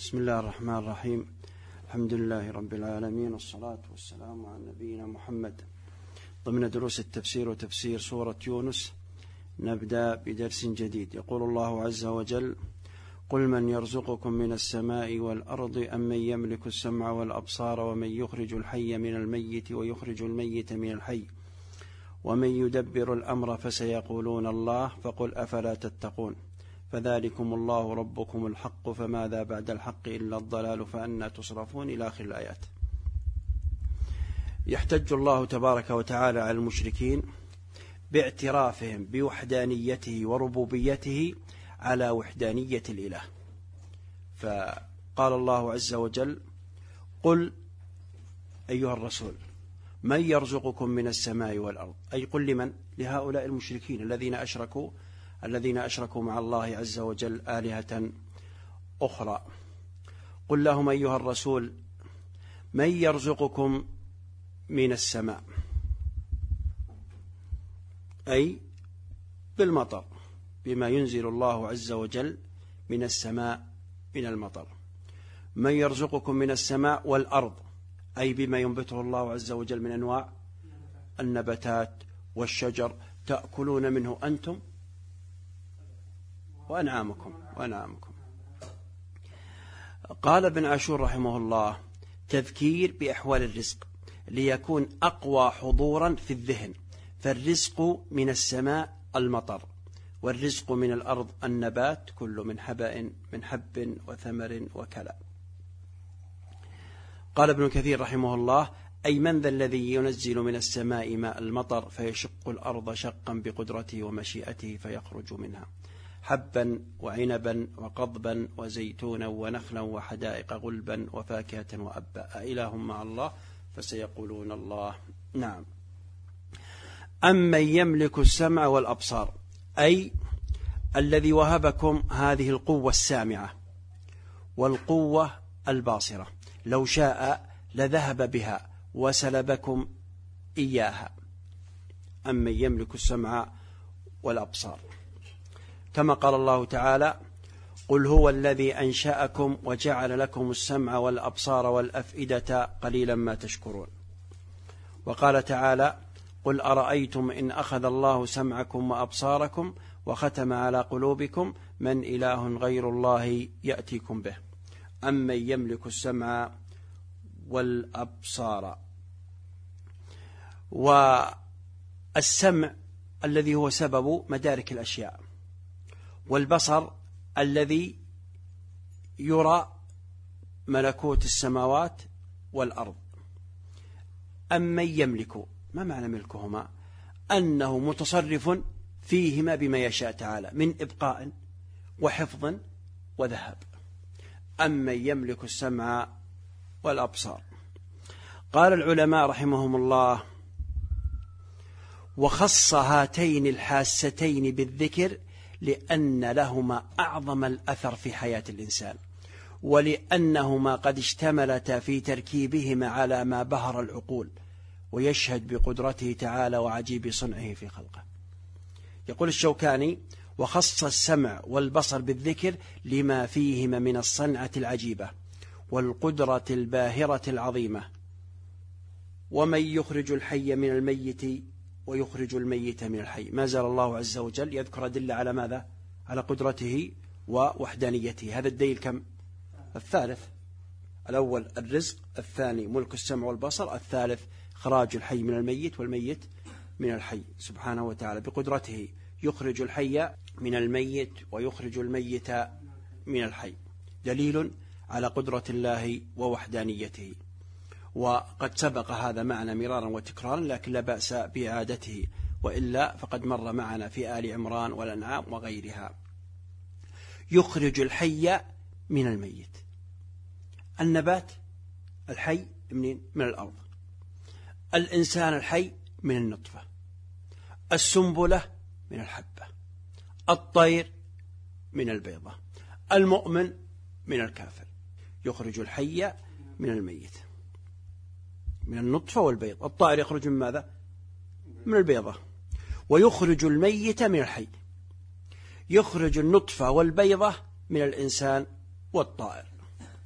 بسم الله الرحمن الرحيم. الحمد لله رب العالمين، والصلاة والسلام على نبينا محمد. ضمن دروس التفسير وتفسير سورة يونس نبدأ بدرس جديد. يقول الله عز وجل: قل من يرزقكم من السماء والأرض أم من يملك السمع والأبصار ومن يخرج الحي من الميت ويخرج الميت من الحي ومن يدبر الأمر فسيقولون الله فقل أفلا تتقون فذلكم الله ربكم الحق فماذا بعد الحق إلا الضلال فأنى تصرفون إلى آخر الآيات. يحتج الله تبارك وتعالى على المشركين باعترافهم بوحدانيته وربوبيته على وحدانية الإله. فقال الله عز وجل: قل أيها الرسول من يرزقكم من السماء والأرض، أي قل لمن؟ لهؤلاء المشركين الذين أشركوا مع الله عز وجل آلهة أخرى. قل لهم أيها الرسول من يرزقكم من السماء، أي بالمطر، بما ينزل الله عز وجل من السماء من المطر. من يرزقكم من السماء والأرض، أي بما ينبته الله عز وجل من أنواع النباتات والشجر تأكلون منه أنتم وأنعامكم. قال ابن عاشور رحمه الله: تذكير بأحوال الرزق ليكون أقوى حضورا في الذهن. فالرزق من السماء المطر، والرزق من الأرض النبات، كل من حب وثمر وكلى. قال ابن كثير رحمه الله: أي من ذا الذي ينزل من السماء ماء المطر فيشق الأرض شقا بقدرته ومشيئته فيخرج منها حبا وعنبا وقضبا وزيتونا ونخلا وحدائق غلبا وفاكهة وأبا أإله مع الله فسيقولون الله. نعم. أمن يملك السمع والأبصار، أي الذي وهبكم هذه القوة السامعة والقوة الباصرة، لو شاء لذهب بها وسلبكم إياها. أمن يملك السمع والأبصار، كما قال الله تعالى: قل هو الذي أنشأكم وجعل لكم السمع والأبصار والأفئدة قليلا ما تشكرون. وقال تعالى: قل أرأيتم إن أخذ الله سمعكم وأبصاركم وختم على قلوبكم من إله غير الله يأتيكم به. أمن يملك السمع والأبصار. والسمع الذي هو سبب مدارك الأشياء، والبصر الذي يرى ملكوت السماوات والأرض. أمن يملك، ما معنى ملكهما؟ أنه متصرف فيهما بما يشاء تعالى من إبقاء وحفظ وذهاب. أمن يملك السمع والأبصار. قال العلماء رحمهم الله: وخص هاتين الحاستين بالذكر لأن لهما أعظم الأثر في حياة الإنسان، ولأنهما قد اشتملتا في تركيبهما على ما بهر العقول ويشهد بقدرته تعالى وعجيب صنعه في خلقه. يقول الشوكاني: وخص السمع والبصر بالذكر لما فيهما من الصنعة العجيبة والقدرة الباهرة العظيمة. ومن يخرج الحي من الميت ويخرج الميت من الحي. ما زال الله عز وجل يذكر أدلة على ماذا؟ على قدرته ووحدانيته. هذا الدليل كم؟ الثالث. الأول الرزق، الثاني ملك السمع والبصر، الثالث إخراج الحي من الميت والميت من الحي سبحانه وتعالى بقدرته. يخرج الحي من الميت ويخرج الميت من الحي، دليل على قدرة الله ووحدانيته. وقد سبق هذا معنا مرارا وتكرارا، لكن لا بأس بإعادته، وإلا فقد مر معنا في آل عمران والأنعام وغيرها. يخرج الحي من الميت، النبات الحي من الأرض، الإنسان الحي من النطفة، السنبلة من الحبة، الطير من البيضة، المؤمن من الكافر. يخرج الحي من الميت، من النطفة والبيض. الطائر يخرج من ماذا؟ من البيضة. ويخرج الميت من الحي، يخرج النطفة والبيضة من الإنسان والطائر.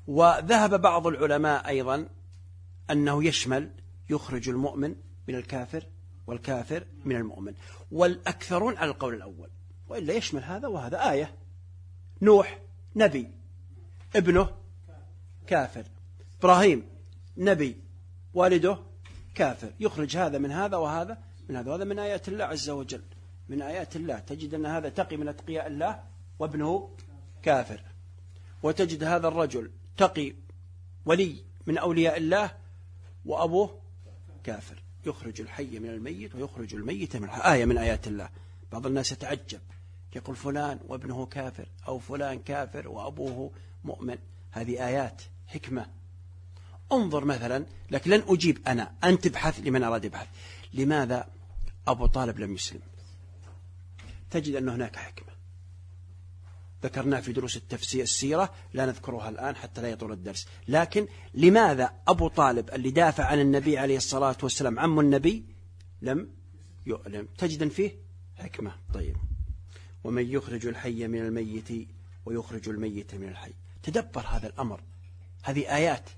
وذهب بعض العلماء أيضا أنه يشمل يخرج المؤمن من الكافر والكافر من المؤمن، والأكثرون على القول الأول، وإلا يشمل هذا وهذا. آية نوح نبي ابنه كافر، إبراهيم نبي والده كافر، يخرج هذا من هذا وهذا من هذا، وهذا من آيات الله عز وجل، من آيات الله. تجد أن هذا تقي من أتقياء الله وابنه كافر، وتجد هذا الرجل تقي ولي من أولياء الله وأبوه كافر، يخرج الحي من الميت ويخرج الميت من الحي. آية من آيات الله. بعض الناس يتعجب يقول فلان وابنه كافر، أو فلان كافر وأبوه مؤمن. هذه آيات حكمة. انظر مثلا، لكن لن أجيب أنا، أنت ابحث لمن أراد يبحث. لماذا أبو طالب لم يسلم؟ تجد أن هناك حكمة ذكرناها في دروس التفسير السيرة، لا نذكرها الآن حتى لا يطول الدرس. لكن لماذا أبو طالب اللي دافع عن النبي عليه الصلاة والسلام عم النبي لم يؤلم؟ تجد فيه حكمة. طيب، ومن يخرج الحي من الميت ويخرج الميت من الحي. تدبر هذا الأمر، هذه آيات.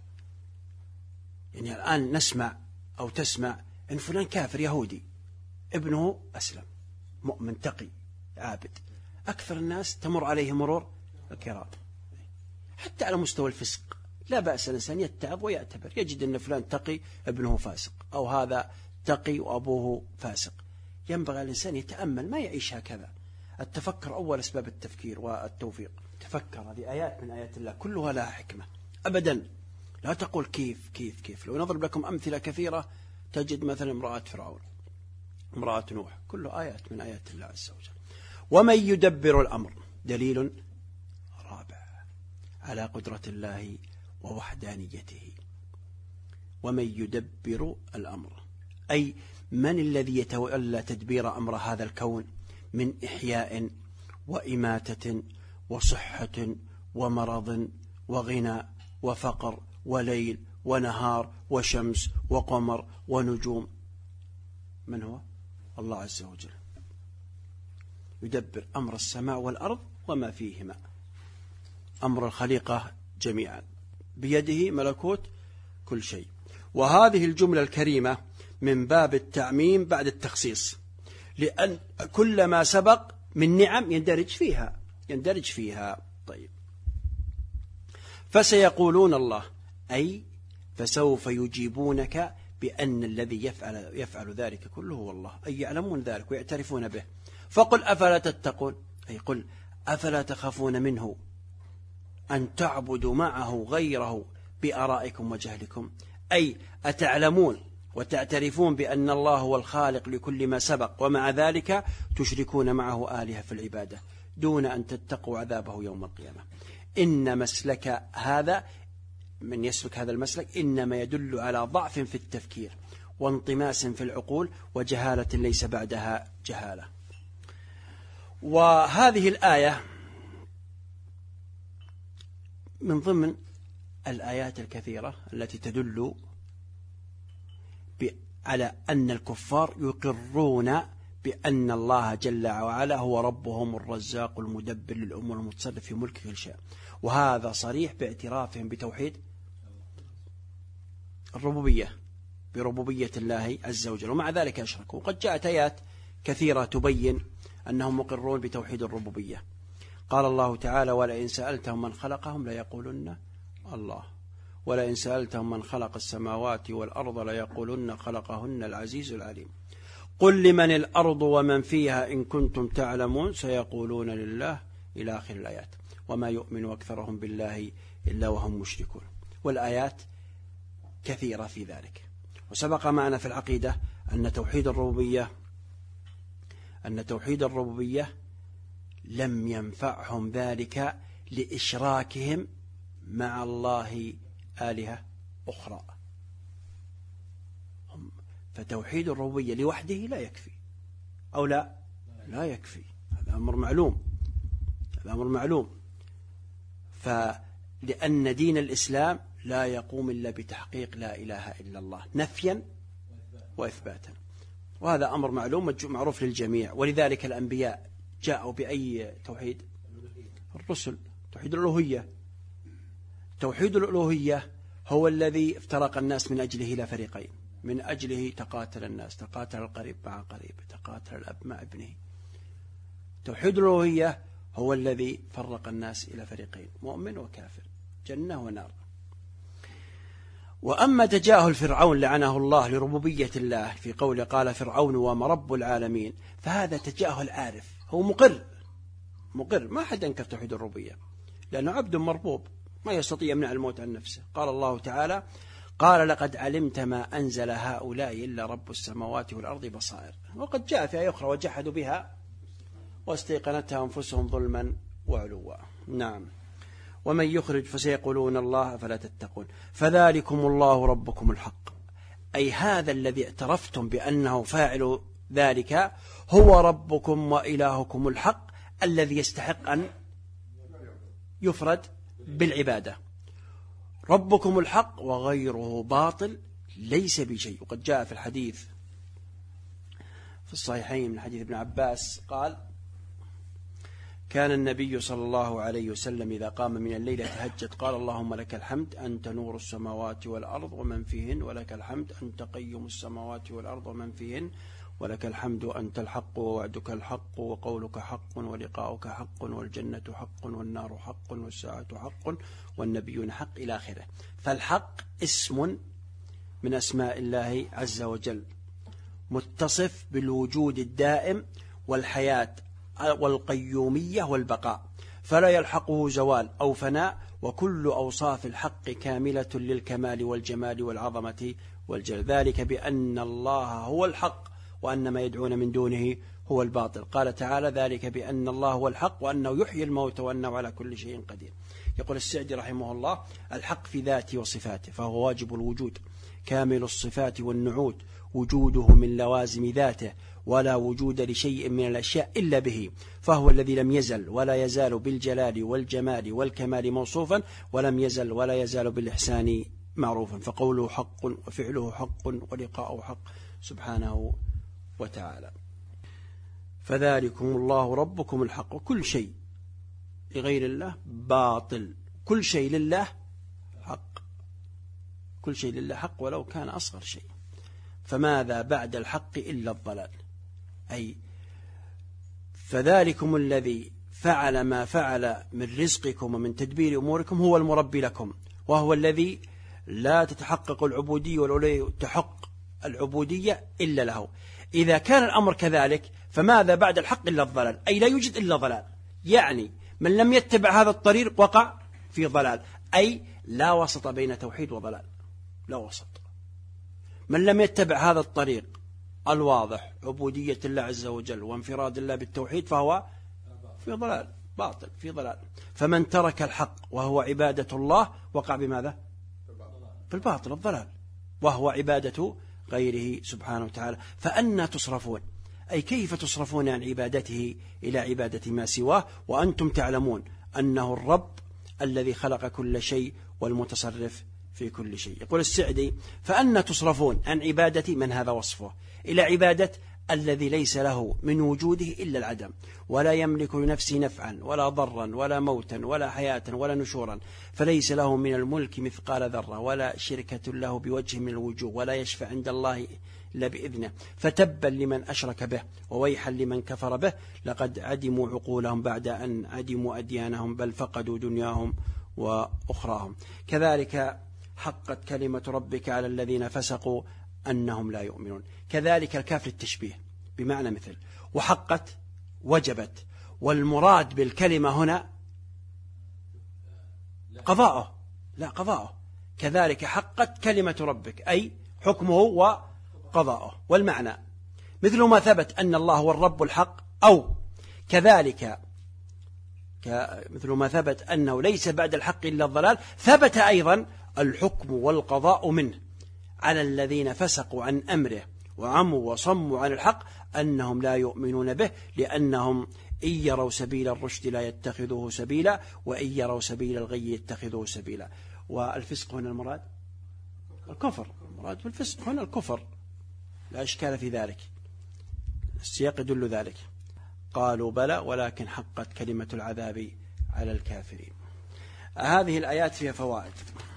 يعني الآن نسمع أو تسمع أن فلان كافر يهودي ابنه أسلم مؤمن تقي عابد، أكثر الناس تمر عليه مرور الكرام. حتى على مستوى الفسق لا بأس الإنسان يتعب ويعتبر، يجد أن فلان تقي ابنه فاسق، أو هذا تقي وأبوه فاسق. ينبغي الإنسان يتأمل، ما يعيش هكذا. التفكر أول أسباب التفكير والتوفيق. تفكر، هذه آيات من آيات الله كلها لها حكمة. أبدا لا تقول كيف كيف كيف. لو نضرب لكم أمثلة كثيرة تجد مثلا امرأة فرعون، امرأة نوح، كله آيات من آيات الله عز وجل. ومن يدبر الأمر، دليل رابع على قدرة الله ووحدانيته. ومن يدبر الأمر، أي من الذي يتولى تدبير أمر هذا الكون من إحياء وإماتة وصحة ومرض وغنى وفقر وليل ونهار وشمس وقمر ونجوم. من هو؟ الله عز وجل. يدبر أمر السماء والأرض وما فيهما، أمر الخليقة جميعا، بيده ملكوت كل شيء. وهذه الجملة الكريمة من باب التعميم بعد التخصيص، لأن كل ما سبق من نعم يندرج فيها. طيب، فسيقولون الله، أي فسوف يجيبونك بأن الذي يفعل ذلك كله هو الله، أي يعلمون ذلك ويعترفون به. فقل أفلا تتقون، أي قل أفلا تخافون منه أن تعبدوا معه غيره بآرائكم وجهلكم، أي أتعلمون وتعترفون بأن الله هو الخالق لكل ما سبق، ومع ذلك تشركون معه آلهة في العبادة دون أن تتقوا عذابه يوم القيامة. إن مسلك هذا، من يسلك هذا المسلك، إنما يدل على ضعف في التفكير وانطماس في العقول وجهالة ليس بعدها جهالة. وهذه الآية من ضمن الآيات الكثيرة التي تدل على أن الكفار يقرون بأن الله جل وعلا هو ربهم الرزاق المدبر للأمور المتصرف في ملكه كل شيء، وهذا صريح باعترافهم بتوحيد الربوبية، بربوبية الله عز وجل، ومع ذلك أشركوا. وقد جاءت آيات كثيرة تبين أنهم مقرون بتوحيد الربوبية. قال الله تعالى: ولئن سألتهم من خلقهم ليقولن الله، ولئن سألتهم من خلق السماوات والأرض ليقولن خلقهن العزيز العليم. قل لمن الأرض ومن فيها إن كنتم تعلمون سيقولون لله، إلى آخر الآيات. وما يؤمن أكثرهم بالله إلا وهم مشركون. والآيات كثيرة في ذلك. وسبق معنا في العقيدة أن توحيد الربوبية لم ينفعهم ذلك لإشراكهم مع الله آلهة أخرى. فتوحيد الربوبية لوحده لا يكفي، أو لا يكفي. هذا أمر معلوم. فلأن دين الإسلام لا يقوم إلا بتحقيق لا إله إلا الله نفيا وإثباتا، وهذا أمر معلوم معروف للجميع. ولذلك الأنبياء جاءوا بأي توحيد؟ الرسل توحيد الألوهية. توحيد الألوهية هو الذي افترق الناس من أجله إلى فريقين، من أجله تقاتل الناس، تقاتل القريب مع قريب، تقاتل الأب مع ابنه. توحيد الألوهية هو الذي فرق الناس إلى فريقين، مؤمن وكافر، جنة ونار. وأما تجاهل فرعون لعنه الله لربوبية الله في قوله قال فرعون وما رب العالمين، فهذا تجاهل عارف، هو مقر ما حد ينكر توحيد الربوبية، لأنه عبد مربوب ما يستطيع يمنع الموت عن نفسه. قال الله تعالى قال لقد علمت ما أنزل هؤلاء إلا رب السماوات والأرض بصائر. وقد جاء في آية أخرى وجحدوا بها واستيقنتها أنفسهم ظلما وعلوا. نعم. ومن يخرج فسيقولون الله فلا تتقون. فذلكم الله ربكم الحق، أي هذا الذي اعترفتم بأنه فاعل ذلك هو ربكم وإلهكم الحق الذي يستحق أن يفرد بالعبادة. ربكم الحق وغيره باطل ليس بشيء. وقد جاء في الحديث في الصحيحين من حديث ابن عباس قال كان النبي صلى الله عليه وسلم إذا قام من الليل تهجد قال اللهم لك الحمد أنت نور السماوات والأرض ومن فيهن، ولك الحمد أنت قيم السماوات والأرض ومن فيهن، ولك الحمد أنت الحق ووعدك الحق وقولك حق ولقاؤك حق والجنة حق والنار حق والساعة حق والنبيون حق إلى آخره. فالحق اسم من أسماء الله عز وجل متصف بالوجود الدائم والحياة والقيومية والبقاء، فلا يلحقه زوال أو فناء، وكل أوصاف الحق كاملة للكمال والجمال والعظمة والجلال، ذلك بأن الله هو الحق وأن ما يدعون من دونه هو الباطل. قال تعالى ذلك بأن الله هو الحق وأنه يحيي الموت وأنه على كل شيء قدير. يقول السعدي رحمه الله الحق في ذاته وصفاته، فهو واجب الوجود كامل الصفات والنعوت، وجوده من لوازم ذاته ولا وجود لشيء من الأشياء إلا به، فهو الذي لم يزل ولا يزال بالجلال والجمال والكمال موصوفا، ولم يزل ولا يزال بالإحسان معروفا، فقوله حق وفعله حق ولقاؤه حق سبحانه وتعالى. فذلكم الله ربكم الحق، وكل شيء لغير الله باطل، كل شيء لله حق، كل شيء لله حق ولو كان أصغر شيء. فماذا بعد الحق إلا الضلال؟ أي فذلكم الذي فعل ما فعل من رزقكم ومن تدبير أموركم هو المربي لكم، وهو الذي لا تتحقق العبودية ولا تحق العبودية إلا له. إذا كان الأمر كذلك فماذا بعد الحق إلا الضلال؟ أي لا يوجد إلا ضلال، يعني من لم يتبع هذا الطريق وقع في ضلال، أي لا وسط بين توحيد وضلال، لا وسط. من لم يتبع هذا الطريق الواضح عبودية الله عز وجل وانفراد الله بالتوحيد فهو في ضلال باطل، في ضلال. فمن ترك الحق وهو عبادة الله وقع بماذا؟ في الباطل الضلال، وهو عبادة غيره سبحانه وتعالى. فأنا تصرفون؟ أي كيف تصرفون عن عبادته إلى عبادة ما سواه وأنتم تعلمون أنه الرب الذي خلق كل شيء والمتصرف في كل شيء. يقول السعدي فأنا تصرفون عن عبادة من هذا وصفه إلى عبادة الذي ليس له من وجوده إلا العدم، ولا يملك لنفسه نفعا ولا ضرا ولا موتا ولا حياة ولا نشورا، فليس له من الملك مثقال ذرة ولا شركة له بوجه من الوجوه، ولا يشفع عند الله إلا بإذنه، فتبا لمن أشرك به وويحا لمن كفر به، لقد عدموا عقولهم بعد أن عدموا أديانهم، بل فقدوا دنياهم وأخراهم. كذلك حقت كلمة ربك على الذين فسقوا أنهم لا يؤمنون. كذلك الكاف للتشبيه بمعنى مثل، وحقت وجبت، والمراد بالكلمة هنا قضاءه، لا قضاءه. كذلك حقت كلمة ربك أي حكمه وقضاءه. والمعنى مثل ما ثبت أن الله هو الرب الحق، أو كذلك مثل ما ثبت أنه ليس بعد الحق إلا الضلال، ثبت أيضا الحكم والقضاء منه على الذين فسقوا عن أمره وعموا وصموا عن الحق أنهم لا يؤمنون به، لأنهم إن يروا سبيل الرشد لا يتخذوه سبيلا، وإن يروا سبيل الغي يتخذوه سبيلا. والفسق هنا المراد الكفر، المراد بالفسق هنا الكفر، لا إشكال في ذلك، السياق يدل ذلك. قالوا بلى ولكن حقت كلمة العذاب على الكافرين. هذه الآيات فيها فوائد.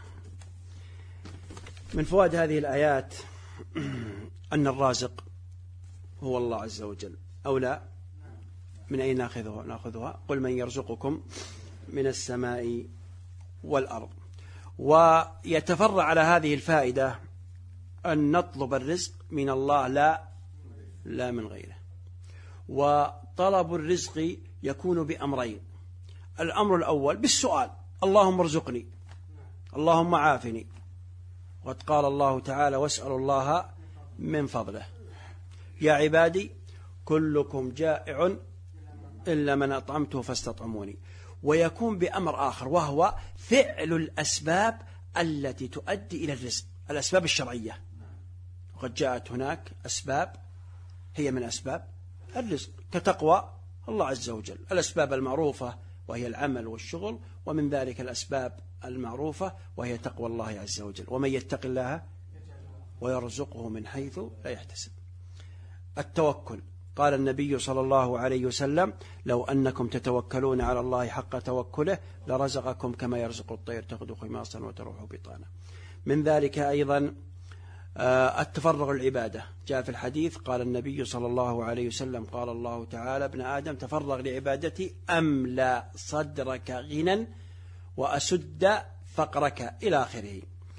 من فوائد هذه الآيات أن الرازق هو الله عز وجل، أو لا؟ من أين نأخذها؟ قل من يرزقكم من السماء والأرض. ويتفرع على هذه الفائدة أن نطلب الرزق من الله لا من غيره. وطلب الرزق يكون بأمرين: الأمر الأول بالسؤال: اللهم ارزقني، اللهم عافني. وقد قال الله تعالى: واسألوا الله من فضله. يا عبادي كلكم جائع إلا من أطعمته فاستطعموني. ويكون بأمر آخر، وهو فعل الأسباب التي تؤدي إلى الرزق، الأسباب الشرعية. وقد جاءت هناك أسباب هي من أسباب الرزق، كتقوى الله عز وجل، الأسباب المعروفة وهي العمل والشغل، ومن ذلك الأسباب المعروفة وهي تقوى الله عز وجل: ومن يتق الله ويرزقه من حيث لا يحتسب. التوكل، قال النبي صلى الله عليه وسلم: لو أنكم تتوكلون على الله حق توكله لرزقكم كما يرزق الطير تغدو خماصا وتروح بطانا. من ذلك أيضا التفرغ للعبادة. جاء في الحديث قال النبي صلى الله عليه وسلم: قال الله تعالى: ابن آدم تفرغ لعبادتي أملأ صدرك غنى وأسد فقرك، إلى آخره.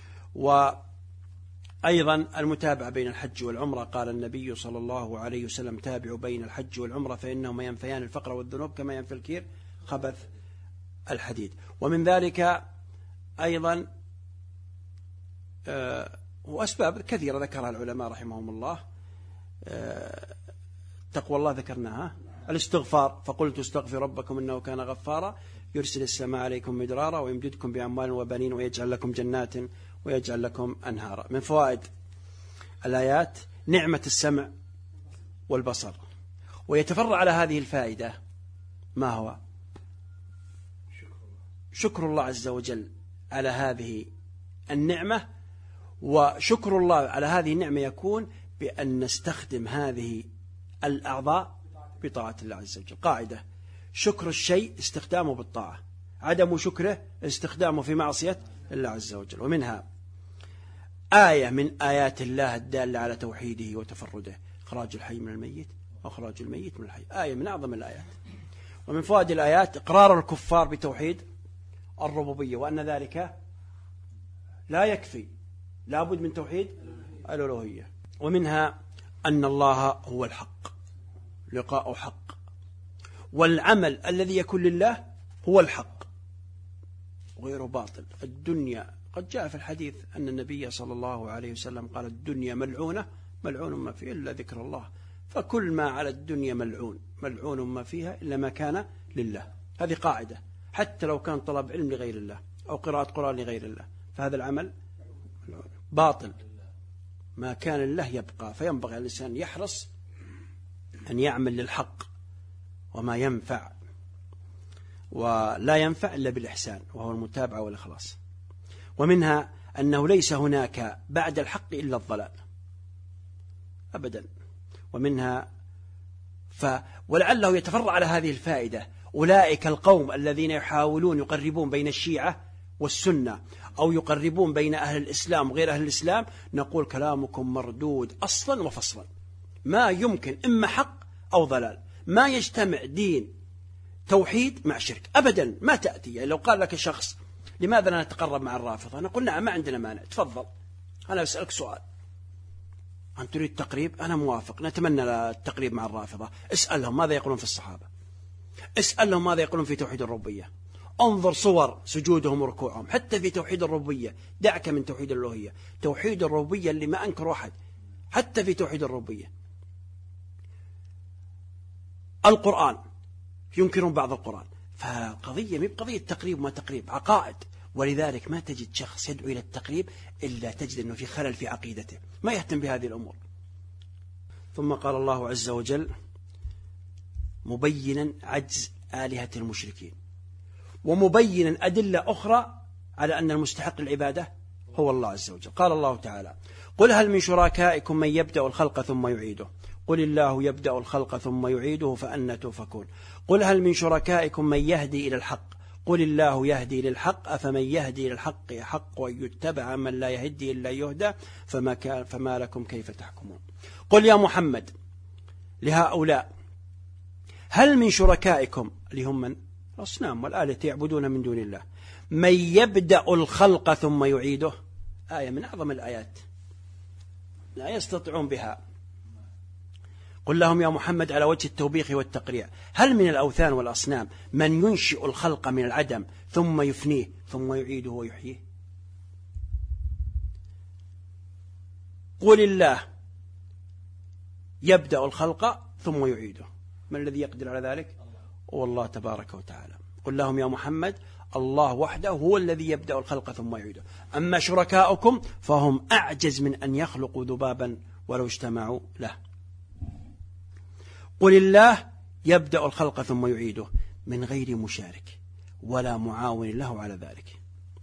وأيضا المتابعة بين الحج والعمرة. قال النبي صلى الله عليه وسلم: تابعوا بين الحج والعمرة فإنهما ينفيان الفقر والذنوب كما ينفي الكير خبث الحديد. ومن ذلك أيضا وأسباب كثيرة ذكرها العلماء رحمهم الله. تقوى الله ذكرناها. الاستغفار: فقلت استغفر ربكم إنه كان غفارا يرسل السماء عليكم مدرارا ويمددكم بأموال وبنين ويجعل لكم جنات ويجعل لكم أنهارا. من فوائد الآيات نعمة السمع والبصر. ويتفرع على هذه الفائدة ما هو؟ شكر الله عز وجل على هذه النعمة. وشكر الله على هذه النعمة يكون بأن نستخدم هذه الأعضاء بطاعة الله عز وجل. قاعدة: شكر الشيء استخدامه بالطاعة، عدم شكره استخدامه في معصية الله عز وجل. ومنها آية من آيات الله الدالة على توحيده وتفرده: إخراج الحي من الميت وإخراج الميت من الحي. آية من أعظم الآيات. ومن فوائد الآيات إقرار الكفار بتوحيد الربوبية، وأن ذلك لا يكفي، لا بد من توحيد الألوهية. ومنها أن الله هو الحق، لقاء حق، والعمل الذي يكون لله هو الحق غير باطل. الدنيا قد جاء في الحديث أن النبي صلى الله عليه وسلم قال: الدنيا ملعونة، ملعون ما فيها إلا ذكر الله. فكل ما على الدنيا ملعون، ملعون ما فيها إلا ما كان لله. هذه قاعدة، حتى لو كان طلب علم لغير الله أو قراءة قرآن لغير الله، فهذا العمل باطل. ما كان لله يبقى. فينبغي الإنسان يحرص أن يعمل للحق وما ينفع، ولا ينفع إلا بالإحسان، وهو المتابعة والإخلاص. ومنها أنه ليس هناك بعد الحق إلا الضلال أبدا. ومنها ولعله يتفرع على هذه الفائدة: أولئك القوم الذين يحاولون يقربون بين الشيعة والسنة، أو يقربون بين أهل الإسلام وغير أهل الإسلام، نقول كلامكم مردود أصلا وفصلا. ما يمكن، إما حق أو ضلال. ما يجتمع دين توحيد مع شرك أبدا، ما تأتي. يعني لو قال لك شخص: لماذا لا نتقرب مع الرافضة؟ نقول: نعم، ما عندنا مانع، تفضل. أنا أسألك سؤال: أنت تريد التقريب؟ أنا موافق، نتمنى التقريب مع الرافضة. اسألهم ماذا يقولون في الصحابة، اسألهم ماذا يقولون في توحيد الربوبية، انظر صور سجودهم وركوعهم حتى في توحيد الربوبية. دعك من توحيد الألوهية، توحيد الربوبية اللي ما أنكر أحد حتى في توحيد الربوبية. القرآن ينكرون بعض القرآن. فقضية مي بقضية تقريب وما تقريب، عقائد. ولذلك ما تجد شخص يدعو إلى التقريب إلا تجد أنه في خلل في عقيدته، ما يهتم بهذه الأمور. ثم قال الله عز وجل مبينا عجز آلهة المشركين، ومبينا أدلة أخرى على أن المستحق العبادة هو الله عز وجل. قال الله تعالى: قل هل من شركائكم من يبدأ الخلق ثم يعيده قل الله يبدأ الخلق ثم يعيده فأنى تؤفكون. قل هل من شركائكم من يهدي إلى الحق قل الله يهدي للحق أفمن يهدي للحق حق أن يتبع من لا يهدي إلا يهدى فما لكم كيف تحكمون. قل يا محمد لهؤلاء هل من شركائكم اللي هم من الأصنام والآلهة يعبدون من دون الله من يبدأ الخلق ثم يعيده؟ آية من أعظم الآيات لا يستطيعون بها. قل لهم يا محمد على وجه التوبيخ والتقريع هل من الأوثان والأصنام من ينشئ الخلق من العدم ثم يفنيه ثم يعيده ويحييه؟ قل الله يبدأ الخلق ثم يعيده، من الذي يقدر على ذلك؟ والله تبارك وتعالى. قل لهم يا محمد الله وحده هو الذي يبدأ الخلق ثم يعيده، أما شركاؤكم فهم أعجز من أن يخلقوا ذبابا ولو اجتمعوا له. قل الله يبدأ الخلق ثم يعيده من غير مشارك ولا معاون له على ذلك.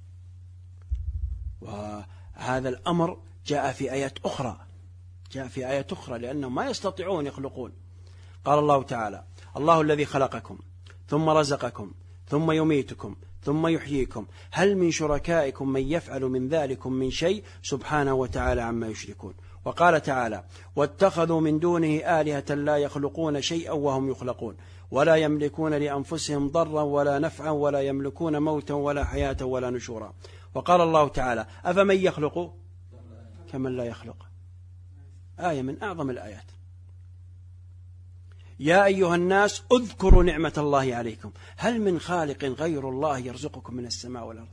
وهذا الأمر جاء في آيات أخرى لأنهم ما يستطيعون يخلقون. قال الله تعالى الله الذي خلقكم ثم رزقكم ثم يميتكم ثم يحييكم هل من شركائكم من يفعل من ذلكم من شيء سبحانه وتعالى عما يشركون. وقال تعالى واتخذوا من دونه آلهة لا يخلقون شيئا وهم يخلقون ولا يملكون لأنفسهم ضرا ولا نفعا ولا يملكون موتا ولا حياة ولا نشورا. وقال الله تعالى أفمن يخلق كمن لا يخلق، آية من أعظم الآيات. يا أيها الناس اذكروا نعمة الله عليكم هل من خالق غير الله يرزقكم من السماء والأرض؟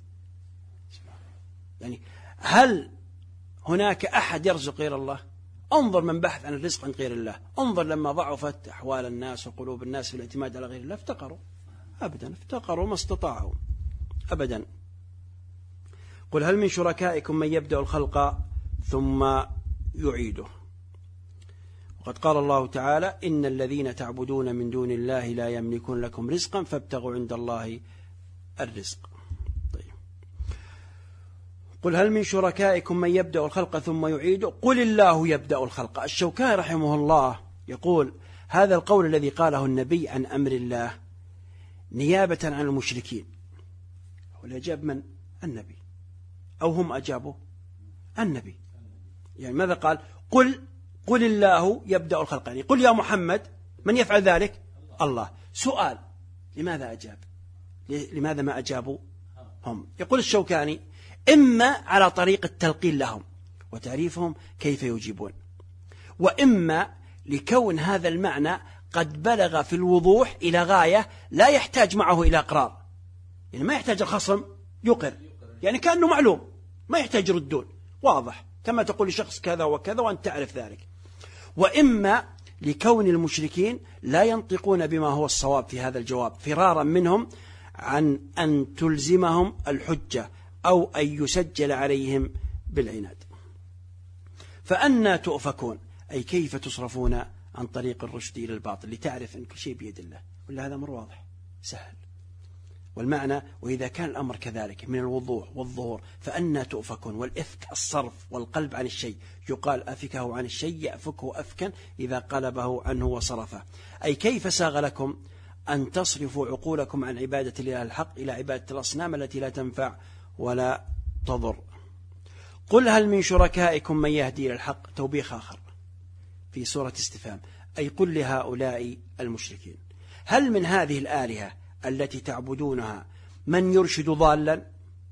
يعني هل هناك أحد يرزق غير الله؟ انظر من بحث عن الرزق عن غير الله، انظر لما ضعفت أحوال الناس وقلوب الناس في الاعتماد على غير الله افتقروا ما استطاعوا أبدا. قل هل من شركائكم من يبدأ الخلق ثم يعيده. وقد قال الله تعالى إن الذين تعبدون من دون الله لا يملكون لكم رزقا فابتغوا عند الله الرزق. طيب. قل هل من شركائكم من يبدأ الخلق ثم يعيده قل الله يبدأ الخلق. الشوكاني رحمه الله يقول هذا القول الذي قاله النبي عن أمر الله نيابة عن المشركين، والإجاب من؟ النبي، أو هم أجابوا النبي. يعني ماذا قال؟ قل الله يبدأ الخلق، يعني قل يا محمد من يفعل ذلك؟ الله. سؤال لماذا أجاب؟ لماذا ما أجابوا هم؟ يقول الشوكاني إما على طريق التلقين لهم وتعريفهم كيف يجيبون، وإما لكون هذا المعنى قد بلغ في الوضوح إلى غاية لا يحتاج معه إلى إقرار، يعني ما يحتاج الخصم يقر، يعني كأنه معلوم ما يحتاج يردون، واضح كما تقول لشخص كذا وكذا وأنت تعرف ذلك. وإما لكون المشركين لا ينطقون بما هو الصواب في هذا الجواب فرارا منهم عن أن تلزمهم الحجة أو أن يسجل عليهم بالعناد. فأنا تؤفكون أي كيف تصرفون عن طريق الرشد إلى الباطل لتعرف أن كل شيء بيد الله، ولا هذا أمر واضح سهل. والمعنى وإذا كان الأمر كذلك من الوضوح والظهور فأنا تؤفكون. والإفك الصرف والقلب عن الشيء، يقال أفكه عن الشيء يأفكه أفكا إذا قلبه عنه وصرفه، أي كيف ساغ لكم أن تصرفوا عقولكم عن عبادة الله الحق إلى عبادة الأصنام التي لا تنفع ولا تضر. قل هل من شركائكم من يهدي إلى الحق، توبيخ آخر في سورة استفهام، أي قل لهؤلاء المشركين هل من هذه الآلهة التي تعبدونها من يرشد ضالا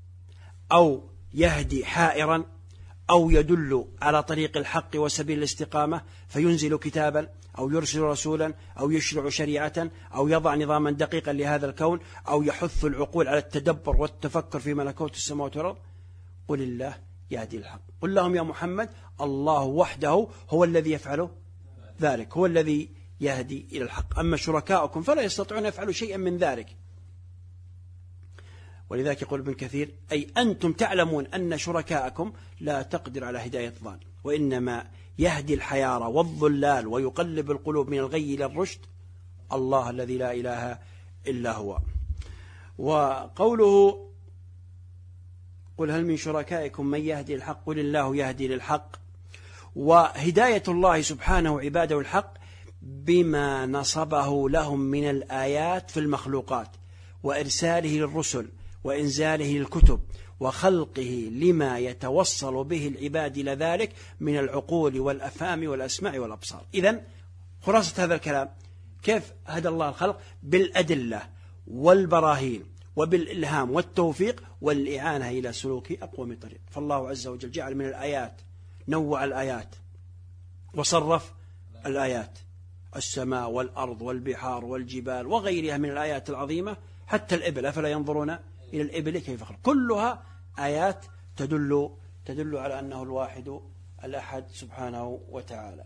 أو يهدي حائرا أو يدل على طريق الحق وسبيل الاستقامة فينزل كتابا أو يرسل رسولا أو يشرع شريعة أو يضع نظاما دقيقا لهذا الكون أو يحث العقول على التدبر والتفكر في ملكوت السماوات والأرض؟ قل الله يهدي الحق. قل لهم يا محمد الله وحده هو الذي يفعل ذلك، هو الذي يهدي إلى الحق، أما شركاؤكم فلا يستطيعون أن يفعلوا شيئا من ذلك. ولذلك يقول ابن كثير أي أنتم تعلمون أن شركاءكم لا تقدر على هداية الضال، وإنما يهدي الحيارى والضلال ويقلب القلوب من الغي إلى الرشد الله الذي لا إله إلا هو. وقوله قل هل من شركائكم من يهدي الحق قل الله يهدي للحق، وهداية الله سبحانه عباده الحق بما نصبه لهم من الآيات في المخلوقات وإرساله للرسل وإنزاله للكتب وخلقه لما يتوصل به العباد إلى ذلك من العقول والأفهام والأسماع والأبصار. إذن خلاصة هذا الكلام كيف هدى الله الخلق؟ بالأدلة والبراهين وبالإلهام والتوفيق والإعانة إلى سلوك أقوم طريق. فالله عز وجل جعل من الآيات، نوع الآيات وصرف الآيات، السماء والأرض والبحار والجبال وغيرها من الآيات العظيمة، حتى الإبل أفلا ينظرون إلى الإبل كيف خلق، كلها آيات تدل على أنه الواحد الأحد سبحانه وتعالى.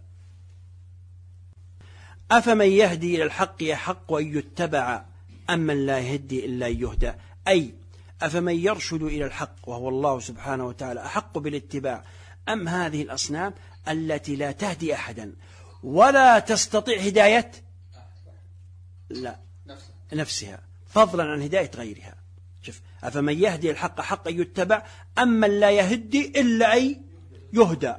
أفمن يهدي إلى الحق يحق أن يتبع أم من لا يهدي إلا أن يهدى، أي أفمن يرشد إلى الحق وهو الله سبحانه وتعالى أحق بالاتباع أم هذه الأصنام التي لا تهدي أحدا ولا تستطيع هداية لا نفسها فضلا عن هداية غيرها. شوف، أفمن يهدي الحق حق يتبع أم من لا يهدي إلا أن يهدى.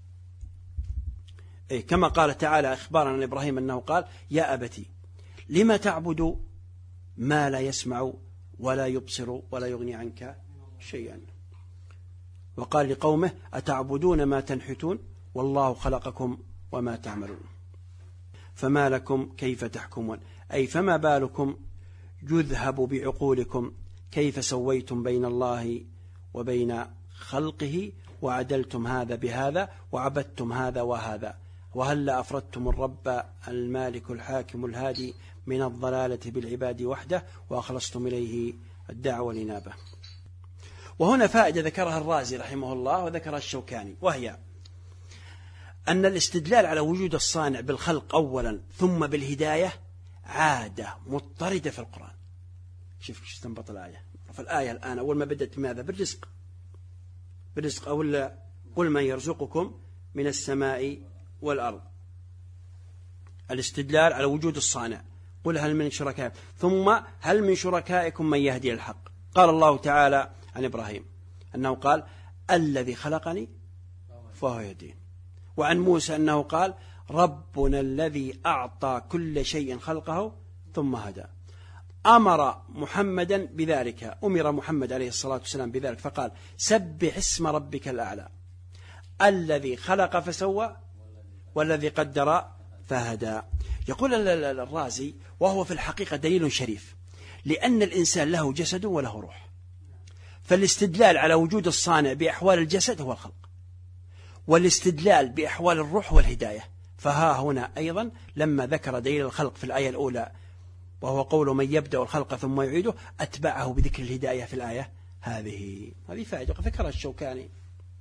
كما قال تعالى إخبارا عن إبراهيم أنه قال يا أبتي لما تعبد ما لا يسمع ولا يبصر ولا يغني عنك شيئا. وقال لقومه أتعبدون ما تنحتون والله خلقكم وما تعملون فما لكم كيف تحكمون، أي فما بالكم يذهب بعقولكم كيف سويتم بين الله وبين خلقه وعدلتم هذا بهذا وعبدتم هذا وهذا، وهل أفردتم الرب المالك الحاكم الهادي من الضلالة بالعباد وحده وأخلصتم إليه الدعوة والإنابة. وهنا فائدة ذكرها الرازي رحمه الله وذكرها الشوكاني، وهي أن الاستدلال على وجود الصانع بالخلق أولا ثم بالهداية عادة مضطردة في القرآن. شوف استنبط الآية. فالآية الآن أول ما بدأت بماذا؟ بالرزق أولا قل من يرزقكم من السماء والأرض، الاستدلال على وجود الصانع، قل هل من شركائكم، ثم هل من شركائكم من يهدي الحق. قال الله تعالى عن إبراهيم أنه قال الذي خلقني فهو يهدين، وعن موسى أنه قال ربنا الذي أعطى كل شيء خلقه ثم هدى. أمر محمدا بذلك، أمر محمد عليه الصلاة والسلام بذلك فقال سبح اسم ربك الأعلى الذي خلق فسوى والذي قدر فهدى. يقول الرازي وهو في الحقيقة دليل شريف، لأن الإنسان له جسد وله روح، فالاستدلال على وجود الصانع بأحوال الجسد هو الخلق، والاستدلال بأحوال الروح والهداية. فها هنا أيضا لما ذكر دليل الخلق في الآية الأولى وهو قول من يبدأ الخلق ثم يعيده، أتبعه بذكر الهداية في الآية هذه فائدة ذكرها الشوكاني.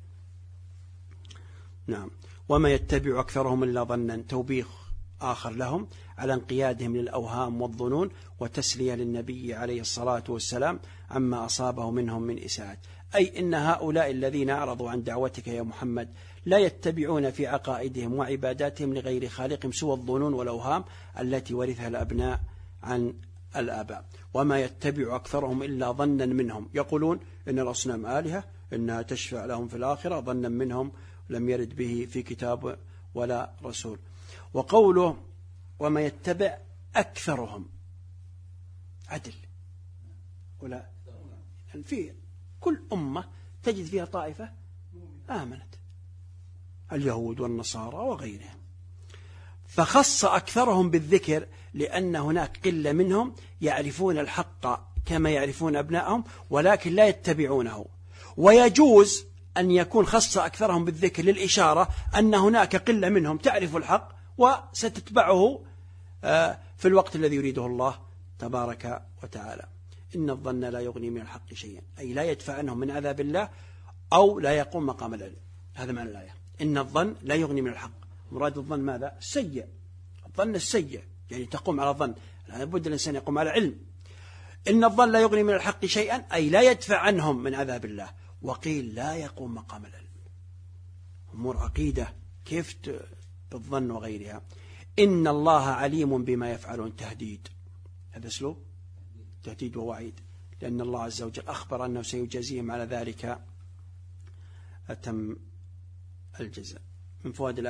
نعم. وما يتبع أكثرهم إلا ظنا، توبيخ آخر لهم على انقيادهم للأوهام والظنون، وتسلية للنبي عليه الصلاة والسلام عما أصابه منهم من إساءة، أي إن هؤلاء الذين أعرضوا عن دعوتك يا محمد لا يتبعون في عقائدهم وعباداتهم لغير خالقهم سوى الظنون والأوهام التي ورثها الأبناء عن الآباء. وما يتبع أكثرهم إلا ظنا منهم، يقولون إن الأصنام آلهة إنها تشفع لهم في الآخرة، ظنا منهم لم يرد به في كتاب ولا رسول. وقوله وما يتبع أكثرهم عدل، ولا يعني في كل أمة تجد فيها طائفة آمنت، اليهود والنصارى وغيرهم، فخص أكثرهم بالذكر لأن هناك قلة منهم يعرفون الحق كما يعرفون أبنائهم ولكن لا يتبعونه. ويجوز أن يكون خص أكثرهم بالذكر للإشارة أن هناك قلة منهم تعرف الحق وستتبعه في الوقت الذي يريده الله تبارك وتعالى. إن الظن لا يغني من الحق شيئا، أي لا يدفع عنهم من عذاب الله أو لا يقوم مقام العلم. هذا معنى الآية، إن الظن لا يغني من الحق. مراد الظن ماذا؟ السيء، الظن السيء، يعني تقوم على الظن، لابد الإنسان يقوم على علم. إن الظن لا يغني من الحق شيئا، أي لا يدفع عنهم من عذاب الله. وقيل لا يقوم مقام العلم، أمور عقيدة كيف بالظن وغيرها. إن الله عليم بما يفعلون، تهديد، هذا أسلوب تهديد ووعيد، لأن الله عز وجل أخبر أنه سيجازيهم على ذلك أتم الجزاء. من فوائد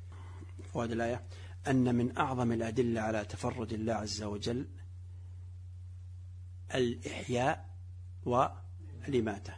الآية أن من أعظم الأدلة على تفرد الله عز وجل الإحياء والإماتة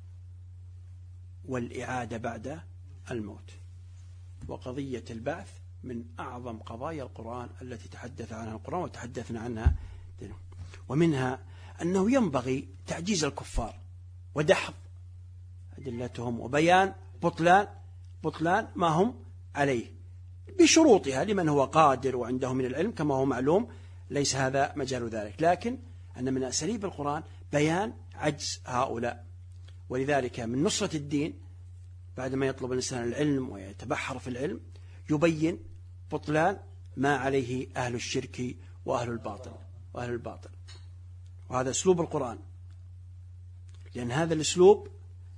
والإعادة بعد الموت. وقضية البعث من أعظم قضايا القرآن التي تحدث عنها القرآن وتحدثنا عنها، ومنها أنه ينبغي تعجيز الكفار ودحض أدلتهم وبيان بطلان ما هم عليه بشروطها لمن هو قادر وعنده من العلم كما هو معلوم، ليس هذا مجال ذلك، لكن أن من أساليب القرآن بيان عجز هؤلاء. ولذلك من نصرة الدين بعدما يطلب الإنسان العلم ويتبحر في العلم يبين بطلان ما عليه أهل الشرك وأهل الباطل. وهذا أسلوب القرآن، لأن هذا الأسلوب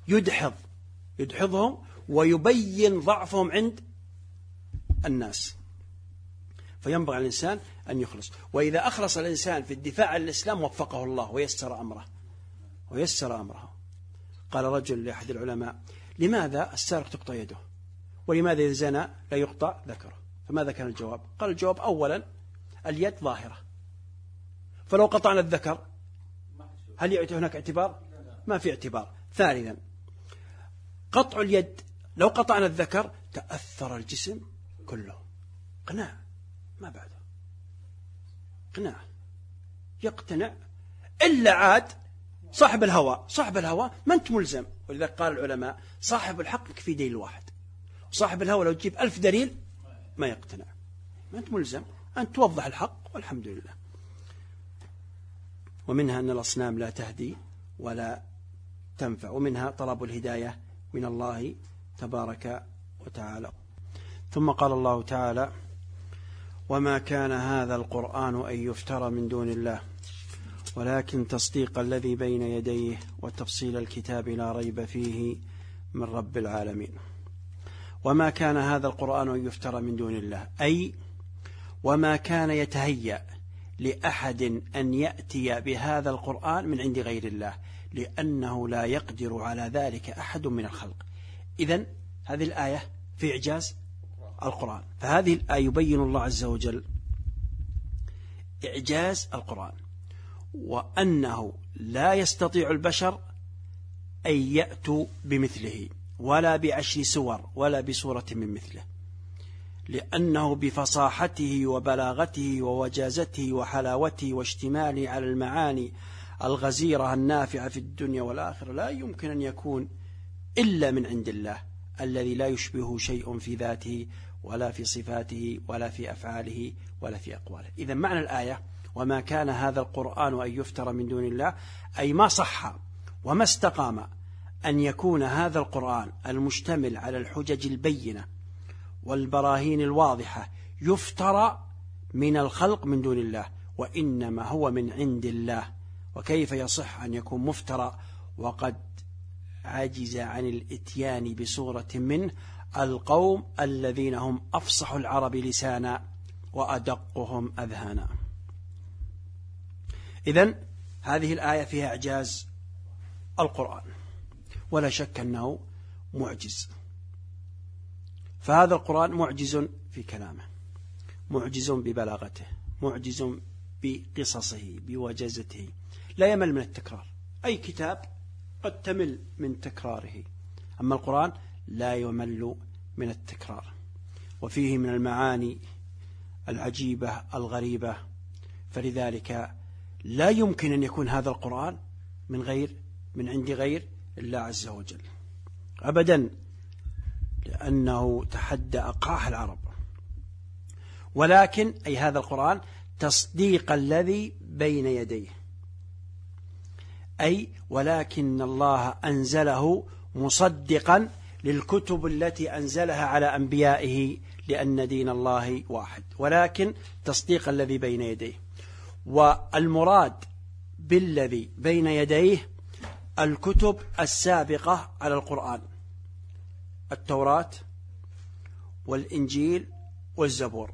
يدحضهم ويبين ضعفهم عند الناس، فينبغي على الإنسان أن يخلص. وإذا أخلص الإنسان في الدفاع عن الإسلام وفقه الله ويسر أمره. قال رجل لأحد العلماء: لماذا السارق تقطع يده؟ ولماذا إذا زنى لا يقطع ذكره؟ فماذا كان الجواب؟ قال الجواب: أولا اليد ظاهرة، فلو قطعنا الذكر هل هناك اعتبار؟ ما في اعتبار. ثانيا قطع اليد لو قطعنا الذكر تأثر الجسم كله، قناع ما بعده، قناع يقتنع إلا عاد صاحب الهوى ما أنت ملزم. ولذلك قال العلماء: صاحب الحق يكفي دليل واحد، وصاحب الهوى لو تجيب 1000 دليل ما يقتنع. ما أنت ملزم أن توضح الحق، والحمد لله. ومنها أن الأصنام لا تهدي ولا تنفع، ومنها طلب الهداية من الله تبارك وتعالى. ثم قال الله تعالى: وما كان هذا القرآن أن يفترى من دون الله ولكن تصديق الذي بين يديه وتفصيل الكتاب لا ريب فيه من رب العالمين. وما كان هذا القرآن أن يفترى من دون الله، أي وما كان يتهيأ لأحد أن يأتي بهذا القرآن من عند غير الله، لأنه لا يقدر على ذلك أحد من الخلق. إذن هذه الآية في إعجاز القرآن، فهذه الآية يبين الله عز وجل إعجاز القرآن، وأنه لا يستطيع البشر أن يأتوا بمثله ولا ب10 سور ولا بسورة من مثله، لأنه بفصاحته وبلاغته ووجازته وحلاوته واشتماله على المعاني الغزيرة النافعة في الدنيا والآخرة لا يمكن أن يكون إلا من عند الله الذي لا يشبه شيء في ذاته ولا في صفاته ولا في أفعاله ولا في أقواله. إذا معنى الآية: وما كان هذا القرآن أن يفترى من دون الله، أي ما صح وما استقام أن يكون هذا القرآن المشتمل على الحجج البينة والبراهين الواضحة يفترى من الخلق من دون الله، وإنما هو من عند الله. وكيف يصح أن يكون مفترى وقد عجز عن الإتيان بصورة منه القوم الذين هم أفصح العرب لسانا وأدقهم أذهانا؟ إذن هذه الآية فيها إعجاز القرآن، ولا شك أنه معجز. فهذا القرآن معجز في كلامه، معجز ببلاغته، معجز بقصصه، بوجازته، لا يمل من التكرار. أي كتاب قد تمل من تكراره، أما القرآن لا يمل من التكرار، وفيه من المعاني العجيبة الغريبة، فلذلك لا يمكن أن يكون هذا القرآن من عند غير الله عز وجل أبدا، لأنه تحدى أقاح العرب. ولكن أي هذا القرآن تصديق الذي بين يديه، أي ولكن الله أنزله مصدقا للكتب التي أنزلها على أنبيائه، لأن دين الله واحد، ولكن تصديق الذي بين يديه. والمراد بالذي بين يديه الكتب السابقة على القرآن: التوراة والإنجيل والزبور.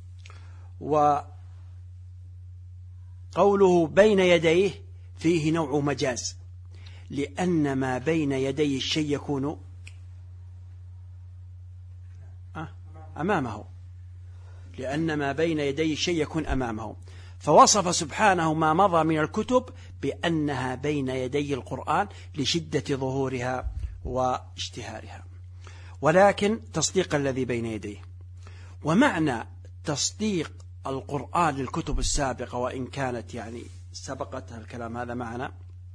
وقوله بين يديه فيه نوع مجاز، لأن ما بين يدي الشيء يكون أمامه، لأن ما بين يدي الشيء يكون أمامه. فوصف سبحانه ما مضى من الكتب بأنها بين يدي القرآن لشدة ظهورها واشتهارها، ولكن تصديق الذي بين يديه. ومعنى تصديق القرآن للكتب السابقة وإن كانت سبقتها الكلام هذا معنا،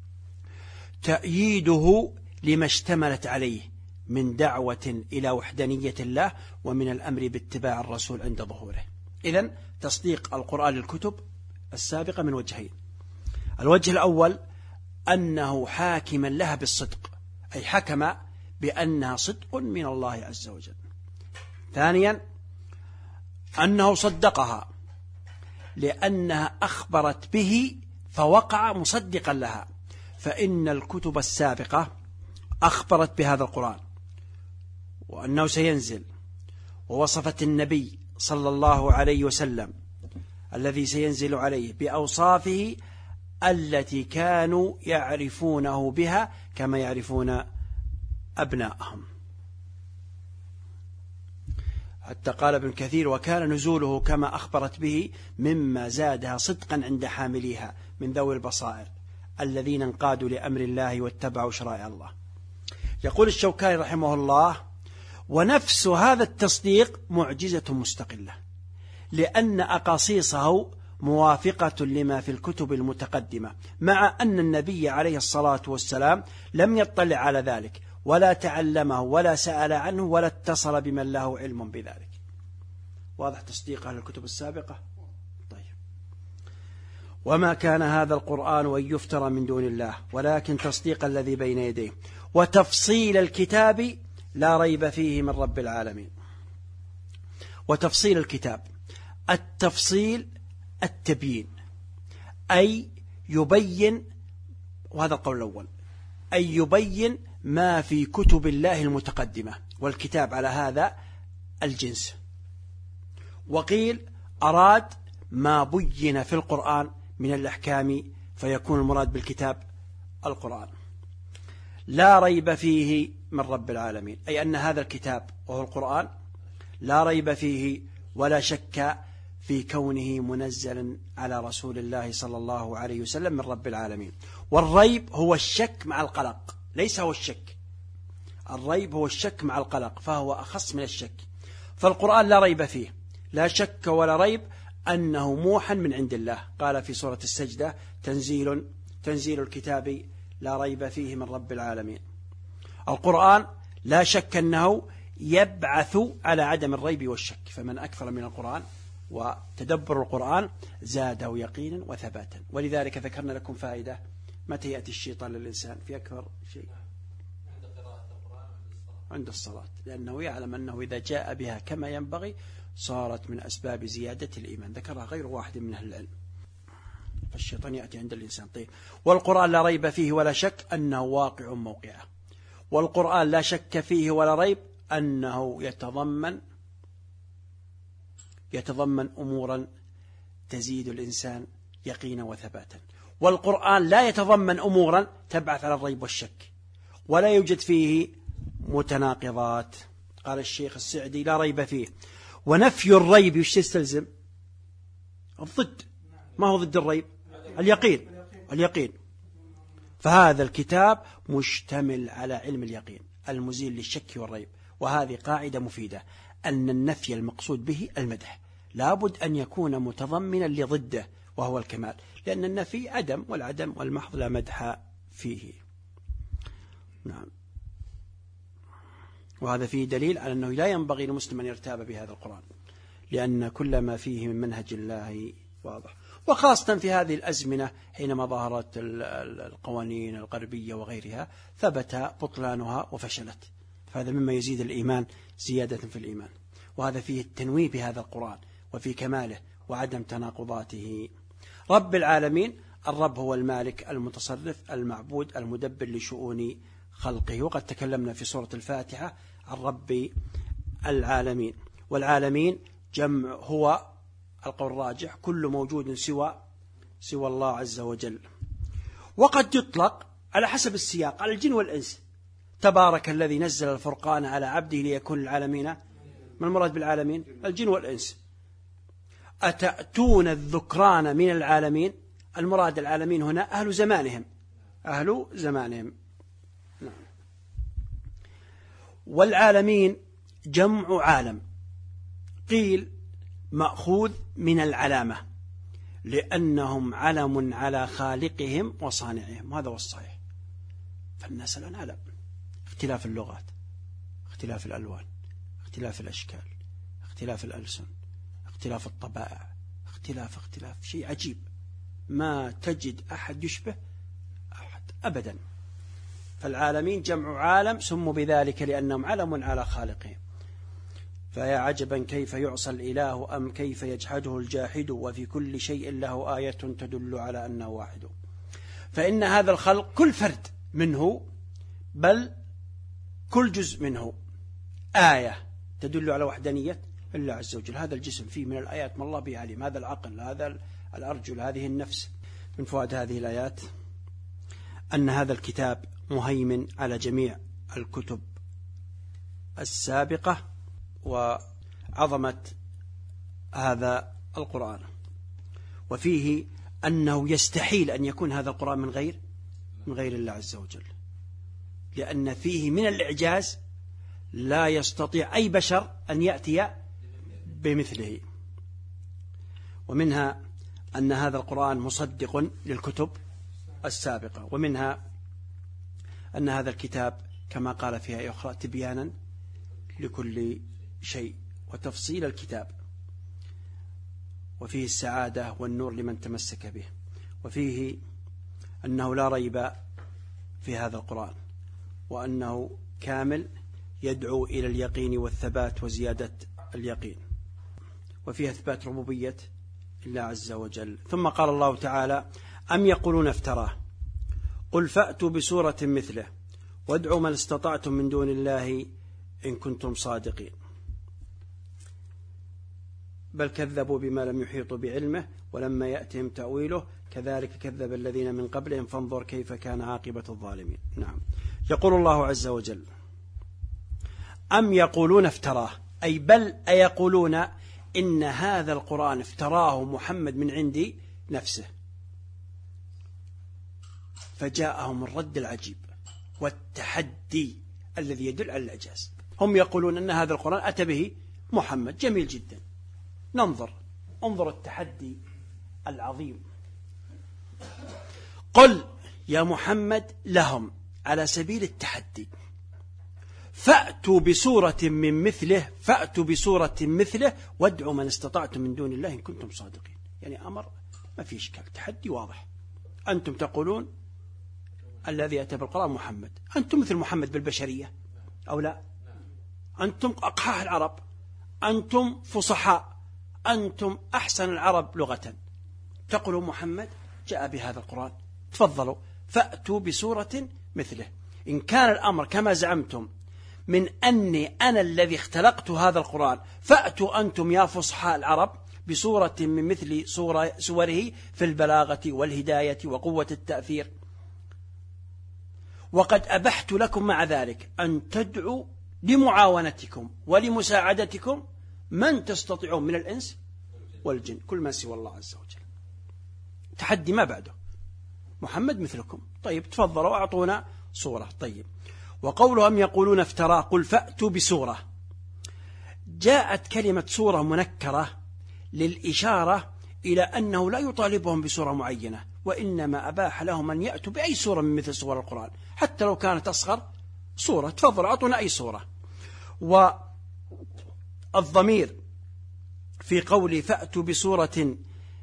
تأييده لما اشتملت عليه من دعوة إلى وحدانية الله ومن الأمر باتباع الرسول عند ظهوره. إذن تصديق القرآن للكتب السابقة من وجهين: الوجه الأول أنه حاكما لها بالصدق، أي حكم بأنها صدق من الله عز وجل. ثانيا أنه صدقها لأنها أخبرت به فوقع مصدقا لها، فإن الكتب السابقة أخبرت بهذا القرآن وأنه سينزل، ووصفت النبي صلى الله عليه وسلم الذي سينزل عليه بأوصافه التي كانوا يعرفونه بها كما يعرفون أبناءهم. حتى قال ابن كثير: وكان نزوله كما أخبرت به مما زادها صدقا عند حامليها من ذوي البصائر الذين انقادوا لأمر الله واتبعوا شرائع الله. يقول الشوكاني رحمه الله: ونفس هذا التصديق معجزة مستقلة، لأن أقاصيصه موافقة لما في الكتب المتقدمة، مع أن النبي عليه الصلاة والسلام لم يطلع على ذلك ولا تعلمه ولا سأل عنه ولا اتصل بمن له علم بذلك. واضح تصديق أهل الكتب السابقة؟ طيب. وما كان هذا القرآن أن يفترى من دون الله، ولكن تصديق الذي بين يديه وتفصيل الكتاب لا ريب فيه من رب العالمين. وتفصيل الكتاب، التفصيل التبيين، أي يبين، وهذا القول الأول، أي يبين ما في كتب الله المتقدمة، والكتاب على هذا الجنس. وقيل أراد ما بين في القرآن من الأحكام، فيكون المراد بالكتاب القرآن. لا ريب فيه من رب العالمين، أي أن هذا الكتاب وهو القرآن لا ريب فيه ولا شك في كونه منزلا على رسول الله صلى الله عليه وسلم من رب العالمين. والريب هو الشك مع القلق، ليس هو الشك. الريب هو الشك مع القلق، فهو أخص من الشك. فالقرآن لا ريب فيه، لا شك ولا ريب أنه موحى من عند الله. قال في سورة السجدة: تنزيل الكتاب لا ريب فيه من رب العالمين. القرآن لا شك أنه يبعث على عدم الريب والشك، فمن أكثر من القرآن وتدبر القرآن زاده يقينا وثباتا. ولذلك ذكرنا لكم فائدة: متى يأتي الشيطان للإنسان في أكثر شيء؟ عند الصلاة، لأنه يعلم أنه إذا جاء بها كما ينبغي صارت من أسباب زيادة الإيمان. ذكرها غير واحد من أهل العلم. فالشيطان يأتي عند الإنسان. طيب. والقرآن لا ريب فيه ولا شك أنه واقع موقعه. والقرآن لا شك فيه ولا ريب أنه يتضمن أمورا تزيد الإنسان يقينا وثباتا. والقرآن لا يتضمن أمورا تبعث على الريب والشك، ولا يوجد فيه متناقضات. قال الشيخ السعدي: لا ريب فيه. ونفي الريب وش يستلزم؟ الضد. ما هو ضد الريب؟ اليقين. فهذا الكتاب مشتمل على علم اليقين المزيل للشك والريب. وهذه قاعدة مفيدة، أن النفي المقصود به المدح، لابد أن يكون متضمنا لضده وهو الكمال، لأن النفي عدم، والعدم والمحض لا مدح فيه. نعم. وهذا فيه دليل على أنه لا ينبغي للمسلم أن يرتاب بهذا القرآن، لأن كل ما فيه من منهج الله واضح، وخاصة في هذه الأزمنة حينما ظهرت القوانين الغربية وغيرها ثبت بطلانها وفشلت. فهذا مما يزيد الإيمان زيادة في الإيمان. وهذا فيه التنويه بهذا القرآن وفي كماله وعدم تناقضاته. رب العالمين، الرب هو المالك المتصرف المعبود المدبر لشؤون خلقه. وقد تكلمنا في سورة الفاتحة عن رب العالمين. والعالمين جمع، هو القول الراجح كل موجود سوى الله عز وجل. وقد يطلق على حسب السياق على الجن والإنس. تبارك الذي نزل الفرقان على عبده ليكون العالمين. ما المراد بالعالمين؟ الجن والإنس. أتأتون الذكران من العالمين. المراد العالمين هنا أهل زمانهم، أهل زمانهم. نعم. والعالمين جمع عالم، قيل مأخوذ من العلامة لأنهم علم على خالقهم وصانعهم، وهذا هو الصحيح. فالناس الآن علم، اختلاف اللغات، اختلاف الألوان، اختلاف الأشكال، اختلاف الألسن، اختلاف الطبائع، اختلاف شيء عجيب، ما تجد أحد يشبه أحد أبدا. فالعالمين جمع عالم، سموا بذلك لأنهم علم على خالقهم. فيا عجبا كيف يعصى الإله أم كيف يجحده الجاحد، وفي كل شيء له آية تدل على أنه واحد. فإن هذا الخلق كل فرد منه، بل كل جزء منه آية تدل على وحدانية الله عز وجل. هذا الجسم فيه من الآيات ما الله به عليم، هذا العقل، هذا الأرجل، هذه النفس. من فوائد هذه الآيات أن هذا الكتاب مهيمن على جميع الكتب السابقة وعظمة هذا القرآن، وفيه أنه يستحيل أن يكون هذا القرآن من غير الله عز وجل، لأن فيه من الإعجاز لا يستطيع أي بشر أن يأتي بمثله. ومنها أن هذا القرآن مصدق للكتب السابقة، ومنها أن هذا الكتاب كما قال فيها أخرى تبيانا لكل شيء وتفصيل الكتاب، وفيه السعادة والنور لمن تمسك به، وفيه أنه لا ريب في هذا القرآن، وأنه كامل يدعو إلى اليقين والثبات وزيادة اليقين، وفيه إثبات ربوبية الله عز وجل. ثم قال الله تعالى: أم يقولون افتراه قل فأتوا بسورة مثله وادعوا من استطعتم من دون الله إن كنتم صادقين، بل كذبوا بما لم يحيطوا بعلمه ولما يأتهم تأويله كذلك كذب الذين من قبلهم فانظر كيف كان عاقبة الظالمين. نعم. يقول الله عز وجل: أم يقولون افتراه، أي بل أيقولون إن هذا القرآن افتراه محمد من عند نفسه. فجاءهم الرد العجيب والتحدي الذي يدل على الإعجاز. هم يقولون أن هذا القرآن أتى به محمد، جميل جدا، انظر التحدي العظيم. قل يا محمد لهم على سبيل التحدي: فأتوا بسورة مثله وادعوا من استطعتم من دون الله إن كنتم صادقين. يعني أمر ما فيه إشكال، تحدي واضح. أنتم تقولون الذي أتى بالقرآن محمد، أنتم مثل محمد بالبشرية أو لا؟ أنتم أقحاح العرب، أنتم فصحاء، أنتم أحسن العرب لغة، تقولوا محمد جاء بهذا القرآن، تفضلوا فأتوا بسورة مثله. إن كان الأمر كما زعمتم من أني أنا الذي اختلقت هذا القرآن، فأتوا أنتم يا فصحاء العرب بسورة من مثل سوره في البلاغة والهداية وقوة التأثير. وقد أبحت لكم مع ذلك أن تدعوا لمعاونتكم ولمساعدتكم من تستطيعون من الإنس والجن، كل من سوى الله عز وجل. تحدي ما بعده، محمد مثلكم، طيب تفضلوا أعطونا صورة. طيب، وقولهم يقولون افتراه قل فأتوا بسورة، جاءت كلمة سورة منكرة للإشارة إلى أنه لا يطالبهم بسورة معينة، وإنما أباح لهم أن يأتوا بأي سورة من مثل سور القرآن، حتى لو كانت أصغر سورة، تفضلوا أعطونا أي سورة. والضمير في قول فأتوا بسورة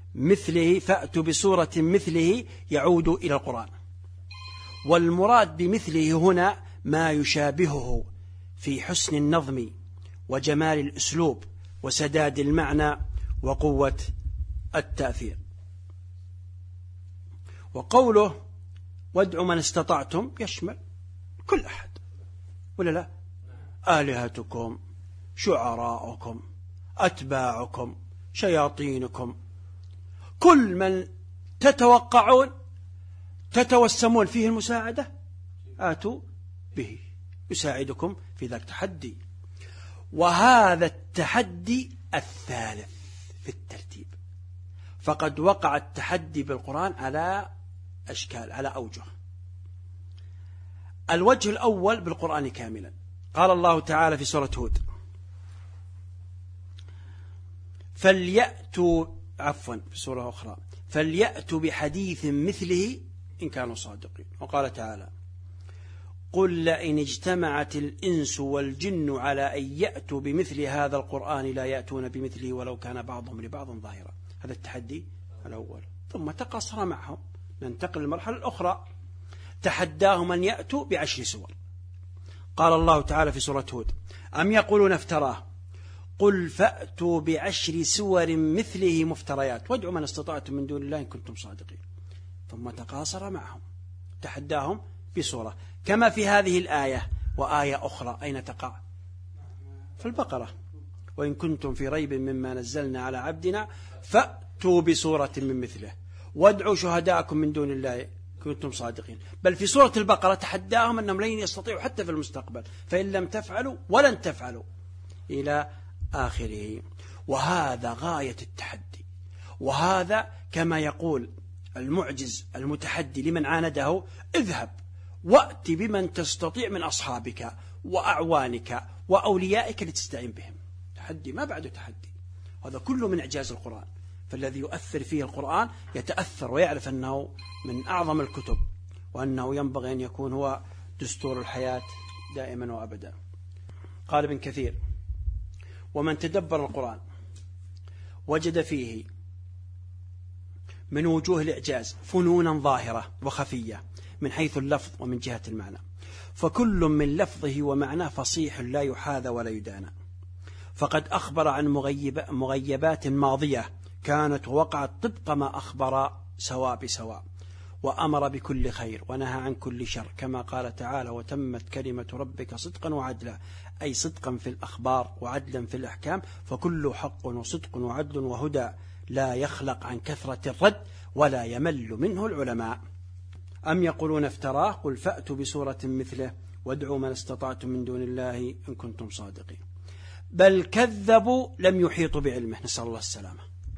مثله يعود إلى القرآن، والمراد بمثله هنا ما يشابهه في حسن النظم وجمال الأسلوب وسداد المعنى وقوة التأثير. وقوله وادعوا من استطعتم يشمل كل أحد، ولا لا؟ آلهتكم، شعراءكم، أتباعكم، شياطينكم، كل من تتوسمون فيه المساعدة آتوا به يساعدكم في ذلك التحدي. وهذا التحدي الثالث في الترتيب. فقد وقع التحدي بالقرآن على أشكال، على أوجه. الوجه الأول بالقرآن كاملا، قال الله تعالى في سورة هود: في سورة أخرى: فليأتوا بحديث مثله إن كانوا صادقين. وقال تعالى: قل لئن اجتمعت الإنس والجن على أن يأتوا بمثل هذا القرآن لا يأتون بمثله ولو كان بعضهم لبعض ظاهرا. هذا التحدي الأول. ثم تقاصر معهم. ننتقل للمرحلة الأخرى، تحداهم أن يأتوا ب10 سور. قال الله تعالى في سورة هود: أم يقولون افتراه قل فأتوا ب10 سور مثله مفتريات وادعوا من استطعتم من دون الله إن كنتم صادقين. ثم تقاصر معهم، تحداهم بسورة، كما في هذه الآية وآية أخرى. أين تقع؟ في البقرة: وإن كنتم في ريب مما نزلنا على عبدنا فأتوا بسورة من مثله وادعوا شهداءكم من دون الله كنتم صادقين. بل في سورة البقرة تحداهم أنهم لن يستطيعوا حتى في المستقبل، فإن لم تفعلوا ولن تفعلوا، إلى آخره. وهذا غاية التحدي. وهذا كما يقول المعجز المتحدي لمن عانده: اذهب وأت بمن تستطيع من أصحابك وأعوانك وأوليائك لتستعين بهم. تحدي ما بعده تحدي. هذا كله من إعجاز القرآن. فالذي يؤثر فيه القرآن يتأثر ويعرف أنه من أعظم الكتب، وأنه ينبغي أن يكون هو دستور الحياة دائما وأبدا. قال ابن كثير: ومن تدبر القرآن وجد فيه من وجوه الإعجاز فنونا ظاهرة وخفية من حيث اللفظ ومن جهة المعنى، فكل من لفظه ومعناه فصيح لا يحاذى ولا يدانى. فقد أخبر عن مغيبات ماضية كانت ووقعت طبق ما أخبر سواء بسواء، وأمر بكل خير ونهى عن كل شر، كما قال تعالى: وتمت كلمة ربك صدقا وعدلا، أي صدقا في الأخبار وعدلا في الأحكام، فكل حق وصدق وعدل وهدى، لا يخلق عن كثرة الرد ولا يمل منه العلماء. أم يقولون افتراه قل فأتوا بسورة مثله وادعوا من استطعتم من دون الله إن كنتم صادقين. بل كذبوا لم يحيطوا بعلمه، نسأل الله السلامة.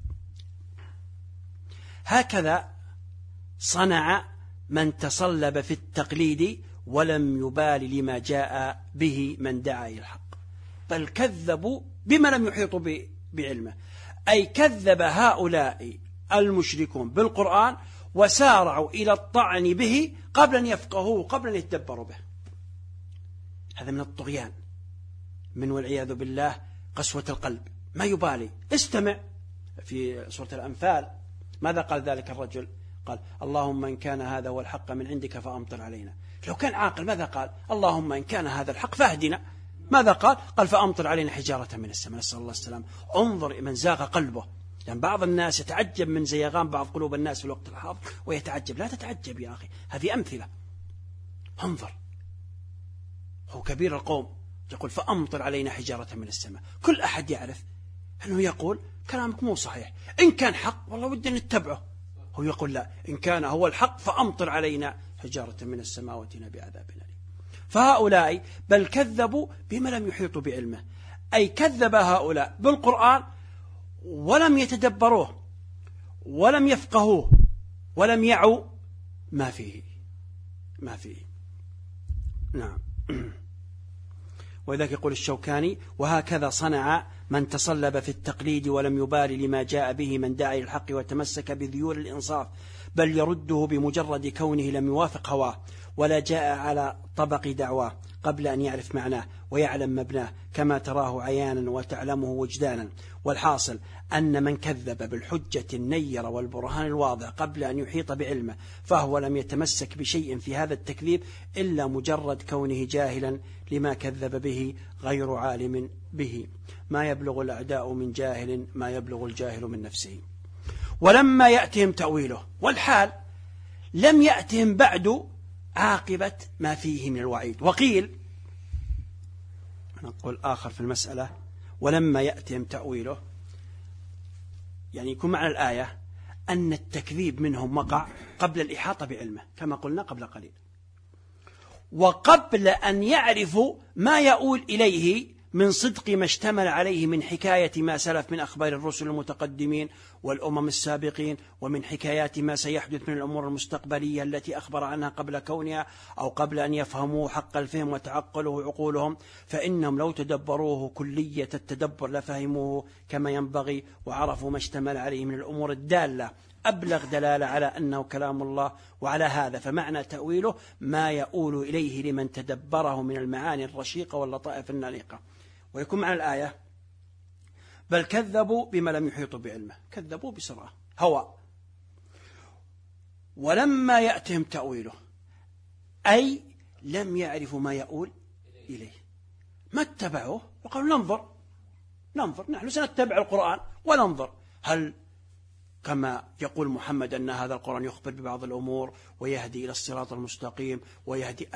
هكذا صنع من تصلب في التقليد ولم يبال لما جاء به من دعا إلى الحق. بل كذبوا بما لم يحيطوا بعلمه، أي كذب هؤلاء المشركون بالقرآن وسارعوا إلى الطعن به قبل أن يفقهوه، قبل أن يتدبروا به. هذا من الطغيان، من والعياذ بالله قسوة القلب، ما يبالي. استمع في سورة الأنفال ماذا قال ذلك الرجل؟ قال: اللهم إن كان هذا هو الحق من عندك فأمطر علينا. لو كان عاقل ماذا قال؟ اللهم إن كان هذا الحق فاهدنا. ماذا قال؟ قال: فأمطر علينا حجارة من السماء. نسأل الله السلام. انظر من زاغ قلبه. لأن يعني بعض الناس يتعجب من زيغان بعض قلوب الناس في الوقت الحاضر ويتعجب. لا تتعجب يا أخي، هذه أمثلة. انظر، هو كبير القوم يقول: فأمطر علينا حجارة من السماء. كل أحد يعرف أنه يقول كلامك مو صحيح، إن كان حق والله ودنا نتبعه. هو يقول: لا، إن كان هو الحق فأمطر علينا حجارة من السماء واتنا بعذاب أليم. فهؤلاء بل كذبوا بما لم يحيطوا بعلمه، أي كذب هؤلاء بالقرآن ولم يتدبروه ولم يفقهوه ولم يعوا ما فيه. نعم. ولذلك يقول الشوكاني: وهكذا صنع من تصلب في التقليد ولم يبال لما جاء به من دعا إلى الحق وتمسك بذيول الإنصاف، بل يرده بمجرد كونه لم يوافق هواه ولا جاء على طبق دعواه قبل أن يعرف معناه ويعلم مبناه كما تراه عيانا وتعلمه وجدانا. والحاصل أن من كذب بالحجة النيرة والبرهان الواضح قبل أن يحيط بعلمه فهو لم يتمسك بشيء في هذا التكذيب إلا مجرد كونه جاهلا لما كذب به غير عالم به. ما يبلغ الأعداء من جاهل ما يبلغ الجاهل من نفسه. ولما يأتهم تأويله، والحال لم يأتهم بعد عاقبة ما فيه من الوعيد. وقيل، نقول آخر في المسألة: ولما يأتهم تأويله، يعني يكون معنى الآية أن التكذيب منهم وقع قبل الإحاطة بعلمه كما قلنا قبل قليل، وقبل أن يعرفوا ما يؤول إليه من صدق ما اشتمل عليه من حكاية ما سلف من أخبار الرسل المتقدمين والأمم السابقين، ومن حكايات ما سيحدث من الأمور المستقبلية التي أخبر عنها قبل كونها أو قبل أن يفهموه حق الفهم وتعقله عقولهم، فإنهم لو تدبروه كلية التدبر لفهموه كما ينبغي، وعرفوا ما اشتمل عليه من الأمور الدالة أبلغ دلالة على أنه كلام الله. وعلى هذا فمعنى تأويله ما يؤول إليه لمن تدبره من المعاني الرشيقة واللطائف النليقة. ويكون معنى الآية بل كذبوا بما لم يحيطوا بعلمه، كذبوا بسرعة هوى، ولما يأتهم تأويله أي لم يعرفوا ما يؤول إليه، ما اتبعوه وقالوا ننظر نحن سنتبع القرآن وننظر هل كما يقول محمد أن هذا القرآن يخبر ببعض الأمور ويهدي إلى الصراط المستقيم ويهدي